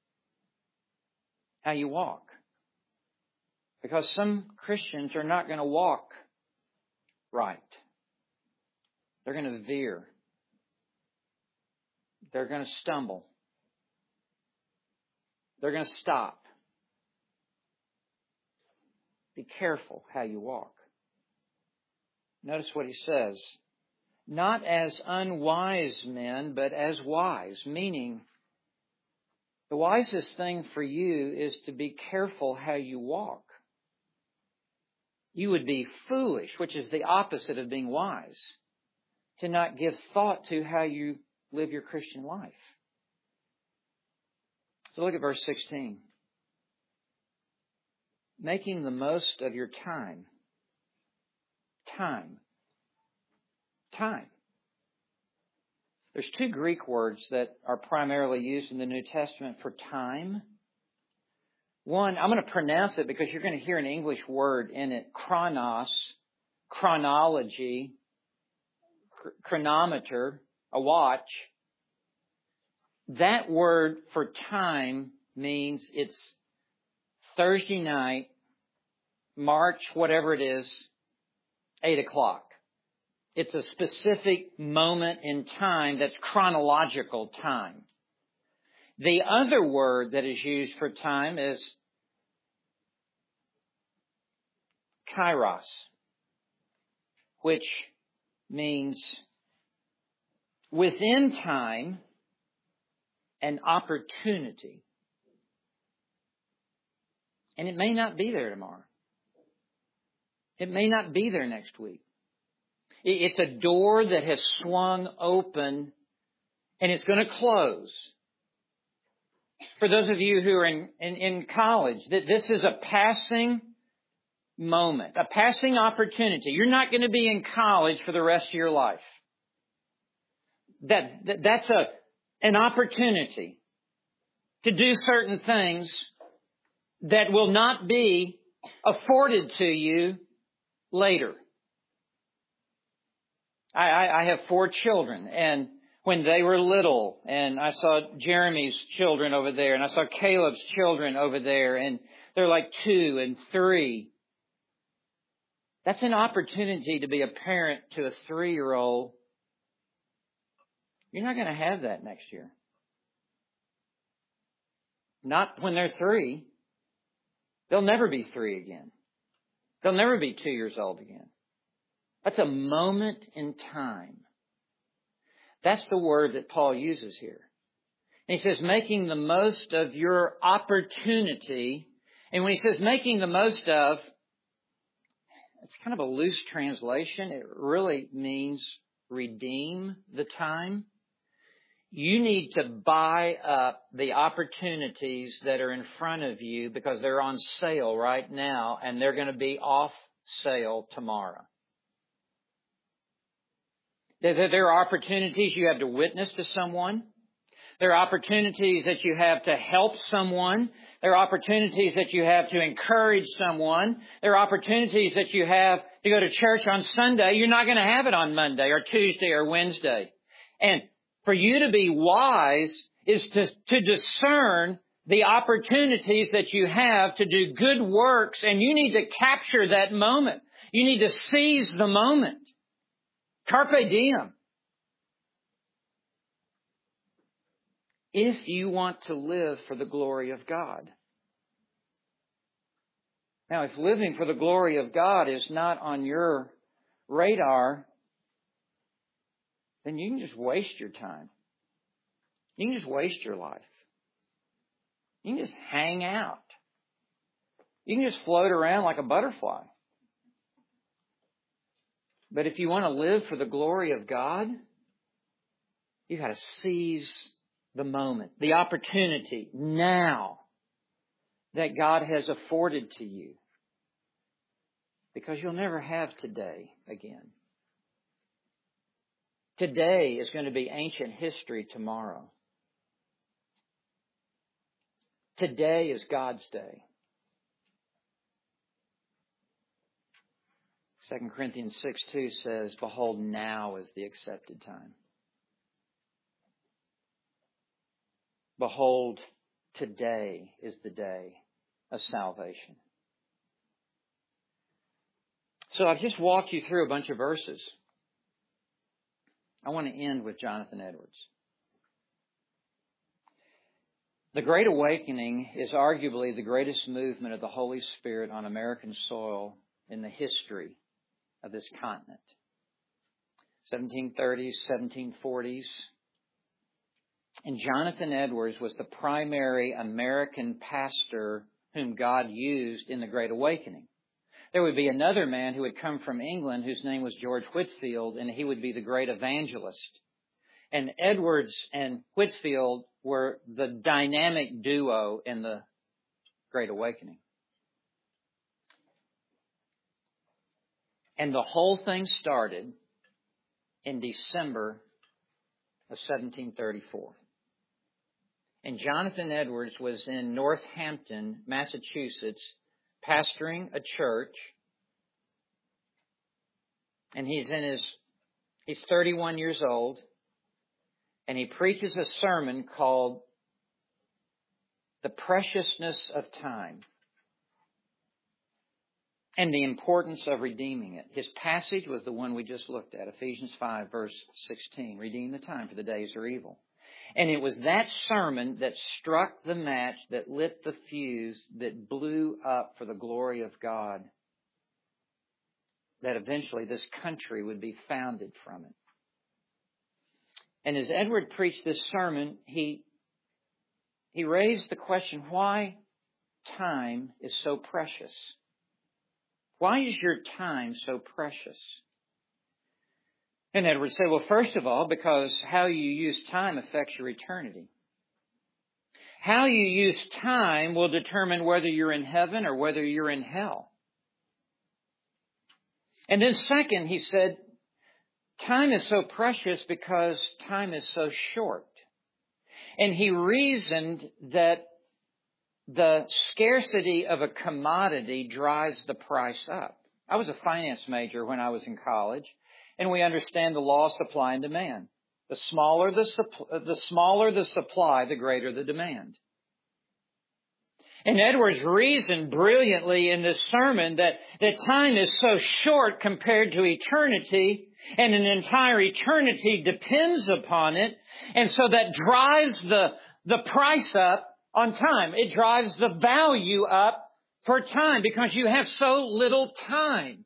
how you walk. Because some Christians are not going to walk right. They're going to veer. They're going to stumble. They're going to stop. Be careful how you walk. Notice what he says. Not as unwise men, but as wise. Meaning, the wisest thing for you is to be careful how you walk. You would be foolish, which is the opposite of being wise, to not give thought to how you live your Christian life. So look at verse sixteen. Making the most of your time. Time. Time. There's two Greek words that are primarily used in the New Testament for time. One, I'm going to pronounce it because you're going to hear an English word in it. Chronos, chronology, chronometer, a watch. That word for time means it's Thursday night, March, whatever it is, eight o'clock. It's a specific moment in time that's chronological time. The other word that is used for time is kairos, which means within time, an opportunity. And it may not be there tomorrow. It may not be there next week. It's a door that has swung open and it's going to close. For those of you who are in, in, in college, that this is a passing moment, a passing opportunity. You're not going to be in college for the rest of your life. That, that that's a an opportunity to do certain things that will not be afforded to you later. I, I, I have four children, and when they were little, and I saw Jeremy's children over there, and I saw Caleb's children over there, and they're like two and three. That's an opportunity to be a parent to a three-year-old. You're not going to have that next year. Not when they're three. They'll never be three again. They'll never be two years old again. That's a moment in time. That's the word that Paul uses here. And he says, making the most of your opportunity. And when he says making the most of, it's kind of a loose translation. It really means redeem the time. You need to buy up the opportunities that are in front of you because they're on sale right now and they're going to be off sale tomorrow. There are opportunities you have to witness to someone. There are opportunities that you have to help someone. There are opportunities that you have to encourage someone. There are opportunities that you have to go to church on Sunday. You're not going to have it on Monday or Tuesday or Wednesday. And for you to be wise is to, to discern the opportunities that you have to do good works, and you need to capture that moment. You need to seize the moment. Carpe diem. If you want to live for the glory of God. Now, if living for the glory of God is not on your radar, then you can just waste your time. You can just waste your life. You can just hang out. You can just float around like a butterfly. But if you want to live for the glory of God, you got to seize the moment, the opportunity now that God has afforded to you. Because you'll never have today again. Today is going to be ancient history tomorrow. Today is God's day. Second Corinthians six two says, behold, now is the accepted time. Behold, today is the day of salvation. So I've just walked you through a bunch of verses. I want to end with Jonathan Edwards. The Great Awakening is arguably the greatest movement of the Holy Spirit on American soil in the history of this continent. seventeen thirties, seventeen forties. And Jonathan Edwards was the primary American pastor whom God used in the Great Awakening. There would be another man who had come from England whose name was George Whitefield, and he would be the great evangelist. And Edwards and Whitefield were the dynamic duo in the Great Awakening. And the whole thing started in December of seventeen thirty-four. And Jonathan Edwards was in Northampton, Massachusetts, pastoring a church. And he's in his, he's thirty-one years old. And he preaches a sermon called The Preciousness of Time and the Importance of Redeeming It. His passage was the one we just looked at, Ephesians five, verse sixteen. Redeem the time, for the days are evil. And it was that sermon that struck the match, that lit the fuse, that blew up for the glory of God, that eventually this country would be founded from it. And as Edward preached this sermon, he, he raised the question, why time is so precious? Why is your time so precious? And Edward said, well, first of all, because how you use time affects your eternity. How you use time will determine whether you're in heaven or whether you're in hell. And then second, he said, time is so precious because time is so short. And he reasoned that the scarcity of a commodity drives the price up. I was a finance major when I was in college, and we understand the law of supply and demand. The smaller the, supp- the smaller the supply, the greater the demand. And Edwards reasoned brilliantly in this sermon that, that time is so short compared to eternity, and an entire eternity depends upon it. And so that drives the, the price up on time. It drives the value up for time because you have so little time.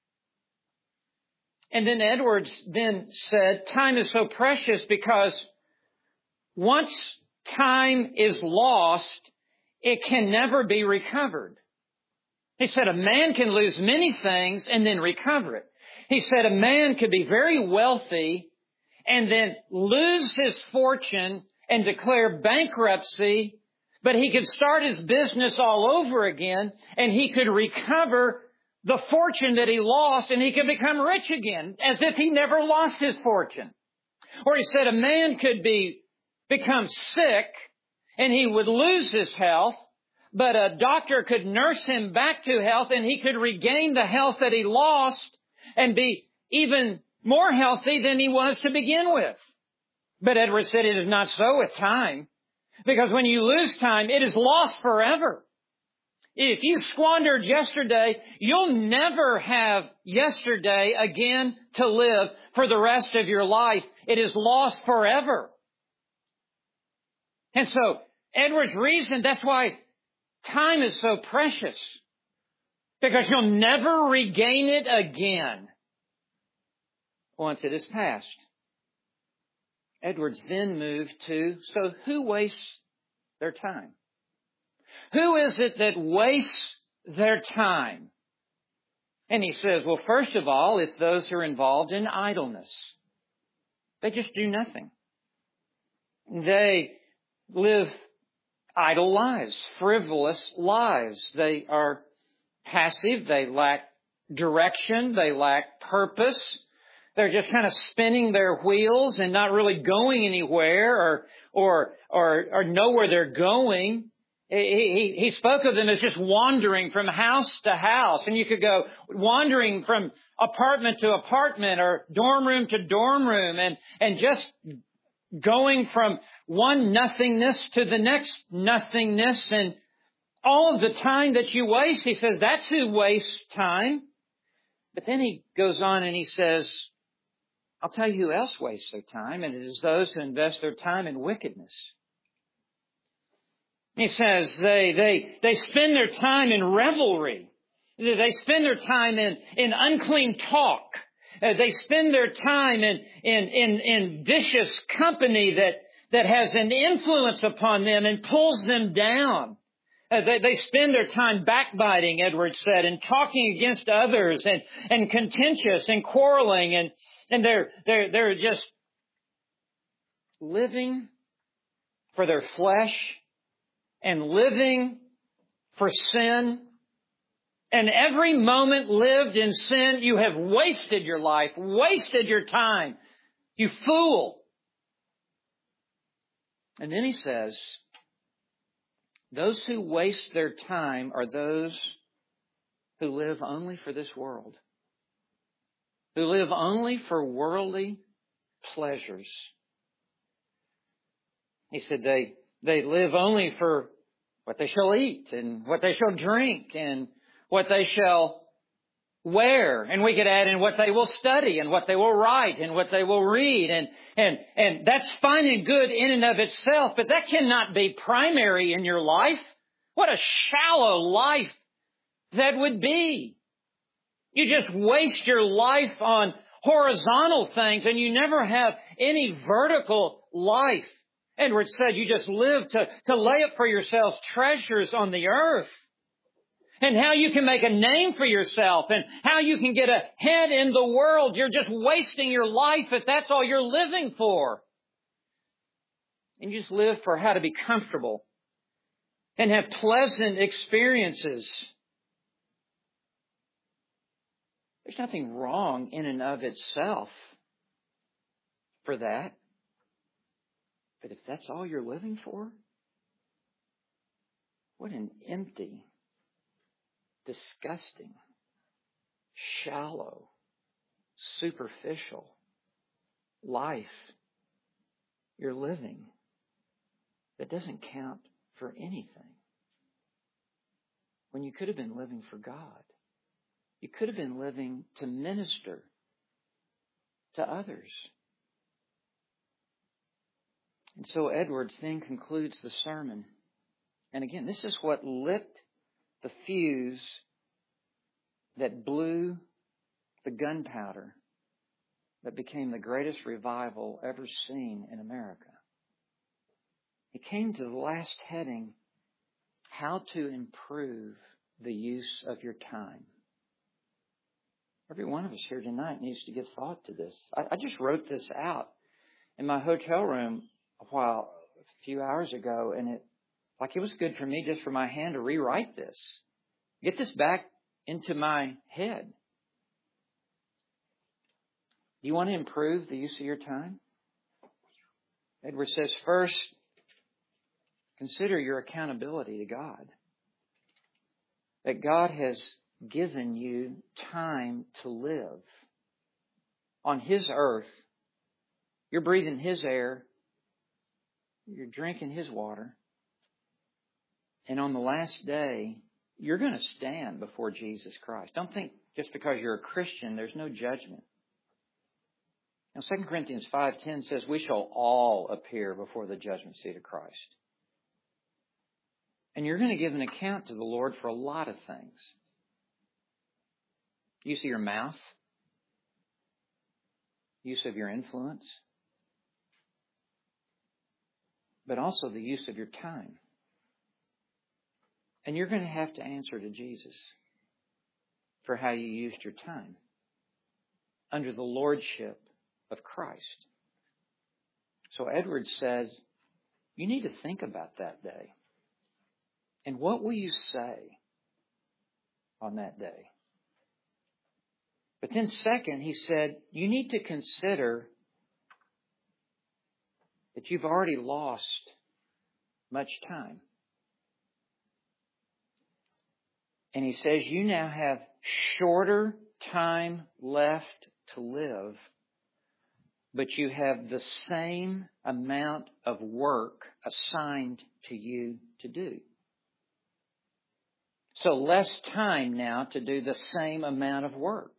And then Edwards then said, time is so precious because once time is lost, it can never be recovered. He said a man can lose many things and then recover it. He said a man could be very wealthy and then lose his fortune and declare bankruptcy, but he could start his business all over again and he could recover the fortune that he lost and he could become rich again as if he never lost his fortune. Or he said a man could be become sick and he would lose his health, but a doctor could nurse him back to health and he could regain the health that he lost and be even more healthy than he was to begin with. But Edwards said it is not so with time, because when you lose time, it is lost forever. If you squandered yesterday, you'll never have yesterday again to live for the rest of your life. It is lost forever. And so Edwards reasoned that's why time is so precious, because you'll never regain it again once it is past. Edwards then moved to, so who wastes their time? Who is it that wastes their time? And he says, well, first of all, it's those who are involved in idleness. They just do nothing. They live idle lives, frivolous lives. They are passive. They lack direction. They lack purpose. They're just kind of spinning their wheels and not really going anywhere or or or, or know where they're going. He, he, he spoke of them as just wandering from house to house. And you could go wandering from apartment to apartment or dorm room to dorm room and, and just going from one nothingness to the next nothingness. And all of the time that you waste, he says, that's who wastes time. But then he goes on and he says, I'll tell you who else wastes their time, and it is those who invest their time in wickedness. He says they, they, they spend their time in revelry. They spend their time in, in unclean talk. Uh, they spend their time in, in, in, in vicious company that, that has an influence upon them and pulls them down. Uh, they, they spend their time backbiting, Edwards said, and talking against others and, and contentious and quarreling, and, and they're, they're, they're just living for their flesh and living for sin. And every moment lived in sin, you have wasted your life, wasted your time. You fool. And then he says, those who waste their time are those who live only for this world, who live only for worldly pleasures. He said they, they live only for what they shall eat and what they shall drink and what they shall wear. And we could add in what they will study and what they will write and what they will read. And, and, and that's fine and good in and of itself, but that cannot be primary in your life. What a shallow life that would be. You just waste your life on horizontal things and you never have any vertical life. Edwards said you just live to, to lay up for yourselves treasures on the earth. And how you can make a name for yourself and how you can get ahead in the world. You're just wasting your life if that's all you're living for. And you just live for how to be comfortable and have pleasant experiences. There's nothing wrong in and of itself for that. But if that's all you're living for, what an empty, disgusting, shallow, superficial life you're living that doesn't count for anything. When you could have been living for God. You could have been living to minister to others. And so Edwards then concludes the sermon. And again, this is what lit the fuse that blew the gunpowder that became the greatest revival ever seen in America. It came to the last heading, how to improve the use of your time. Every one of us here tonight needs to give thought to this. I, I just wrote this out in my hotel room a while, a few hours ago, and it, like it was good for me just for my hand to rewrite this. Get this back into my head. Do you want to improve the use of your time? Edwards says, first, consider your accountability to God. That God has given you time to live on His earth. You're breathing His air. You're drinking His water. And on the last day, you're going to stand before Jesus Christ. Don't think just because you're a Christian, there's no judgment. Now, Second Corinthians five ten says, we shall all appear before the judgment seat of Christ. And you're going to give an account to the Lord for a lot of things. Use of your mouth. Use of your influence. But also the use of your time. And you're going to have to answer to Jesus for how you used your time under the lordship of Christ. So Edwards says, you need to think about that day. And what will you say on that day? But then second, he said, you need to consider that you've already lost much time. And he says, you now have shorter time left to live, but you have the same amount of work assigned to you to do. So less time now to do the same amount of work.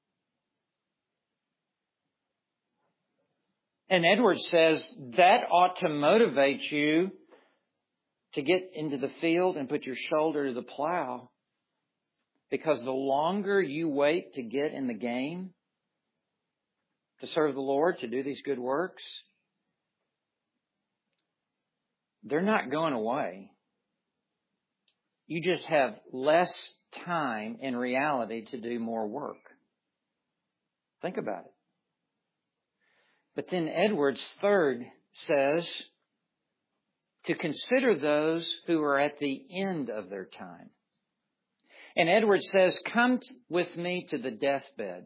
And Edwards says that ought to motivate you to get into the field and put your shoulder to the plow. Because the longer you wait to get in the game, to serve the Lord, to do these good works, they're not going away. You just have less time in reality to do more work. Think about it. But then Edwards, third, says to consider those who are at the end of their time. And Edwards says, come with me to the deathbed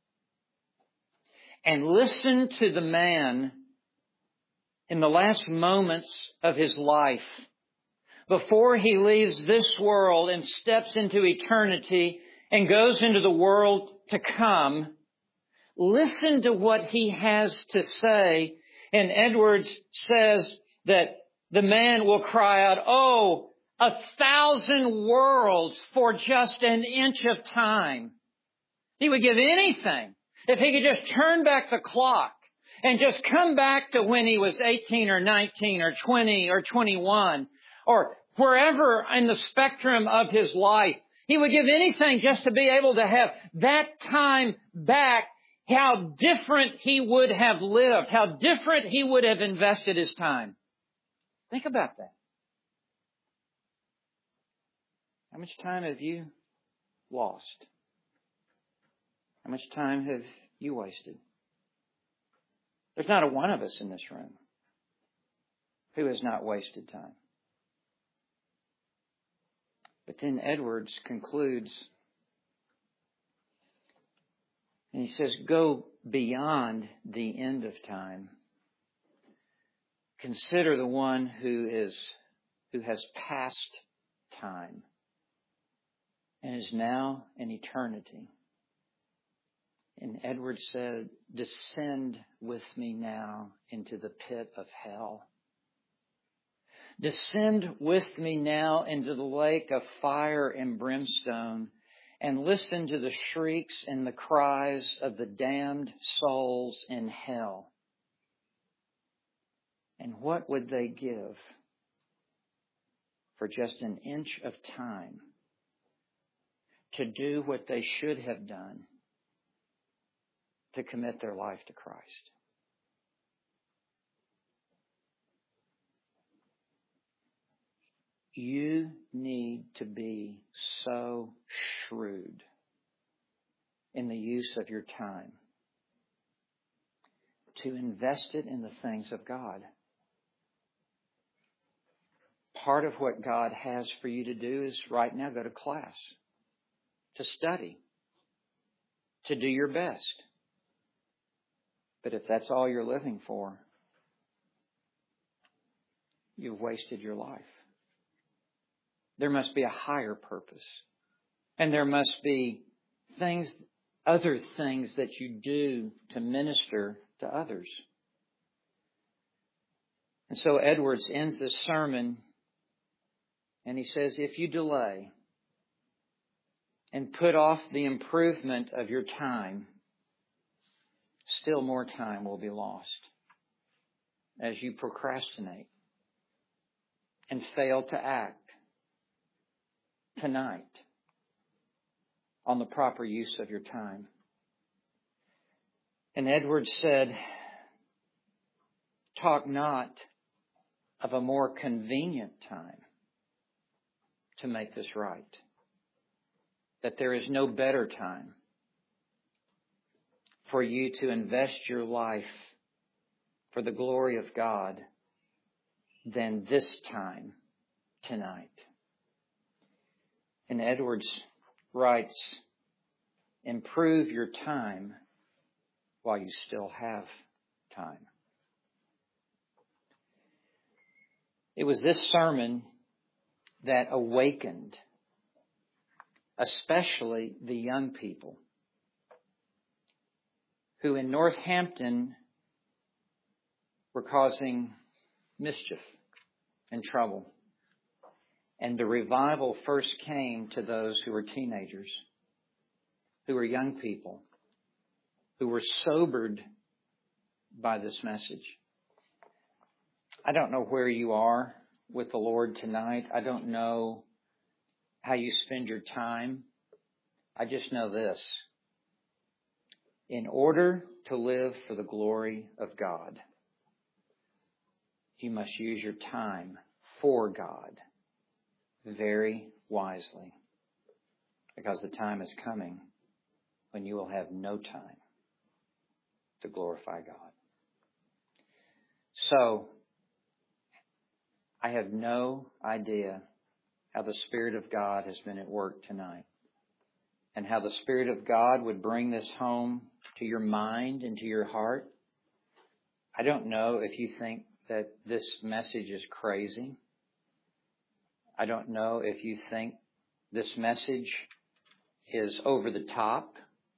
and listen to the man in the last moments of his life before he leaves this world and steps into eternity and goes into the world to come. Listen to what he has to say. And Edwards says that the man will cry out, oh, a thousand worlds for just an inch of time. He would give anything if he could just turn back the clock and just come back to when he was eighteen or nineteen or twenty or twenty-one or wherever in the spectrum of his life. He would give anything just to be able to have that time back. How different he would have lived. How different he would have invested his time. Think about that. How much time have you lost? How much time have you wasted? There's not a one of us in this room who has not wasted time. But then Edwards concludes, and he says, go beyond the end of time. Consider the one who is, who has passed time and is now in eternity. And Edwards said, descend with me now into the pit of hell. Descend with me now into the lake of fire and brimstone, and listen to the shrieks and the cries of the damned souls in hell. And what would they give for just an inch of time to do what they should have done, to commit their life to Christ? You need to be so shrewd in the use of your time to invest it in the things of God. Part of what God has for you to do is right now go to class, to study, to do your best. But if that's all you're living for, you've wasted your life. There must be a higher purpose. And there must be things, other things that you do to minister to others. And so Edwards ends this sermon and he says, if you delay and put off the improvement of your time, still more time will be lost as you procrastinate and fail to act tonight on the proper use of your time. And Edwards said, talk not of a more convenient time to make this right, that there is no better time for you to invest your life for the glory of God than this time tonight. And Edwards writes, improve your time while you still have time. It was this sermon that awakened, especially the young people who in Northampton were causing mischief and trouble. And the revival first came to those who were teenagers, who were young people, who were sobered by this message. I don't know where you are with the Lord tonight. I don't know how you spend your time. I just know this. In order to live for the glory of God, you must use your time for God very wisely, because the time is coming when you will have no time to glorify God. So, I have no idea how the Spirit of God has been at work tonight, and how the Spirit of God would bring this home to your mind and to your heart. I don't know if you think that this message is crazy. I don't know if you think this message is over the top.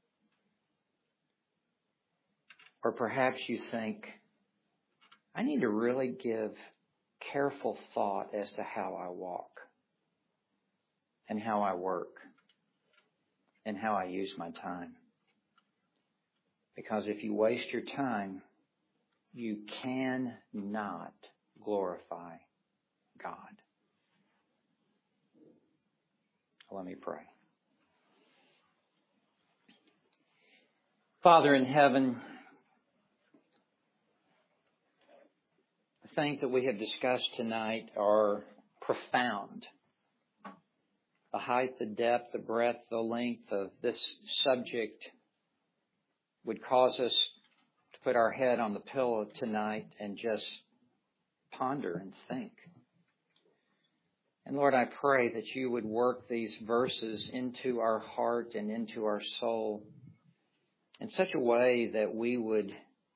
Or perhaps you think, I need to really give careful thought as to how I walk and how I work and how I use my time. Because if you waste your time, you cannot glorify God. Let me pray. Father in heaven, the things that we have discussed tonight are profound. The height, the depth, the breadth, the length of this subject would cause us to put our head on the pillow tonight and just ponder and think. And Lord, I pray that you would work these verses into our heart and into our soul in such a way that we would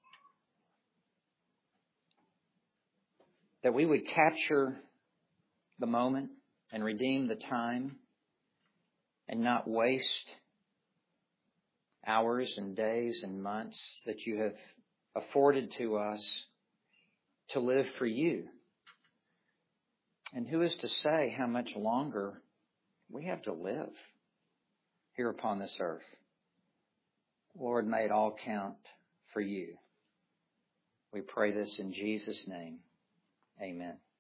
that we would capture the moment and redeem the time and not waste hours and days and months that you have afforded to us to live for you. And who is to say how much longer we have to live here upon this earth? Lord, may it all count for you. We pray this in Jesus' name. Amen.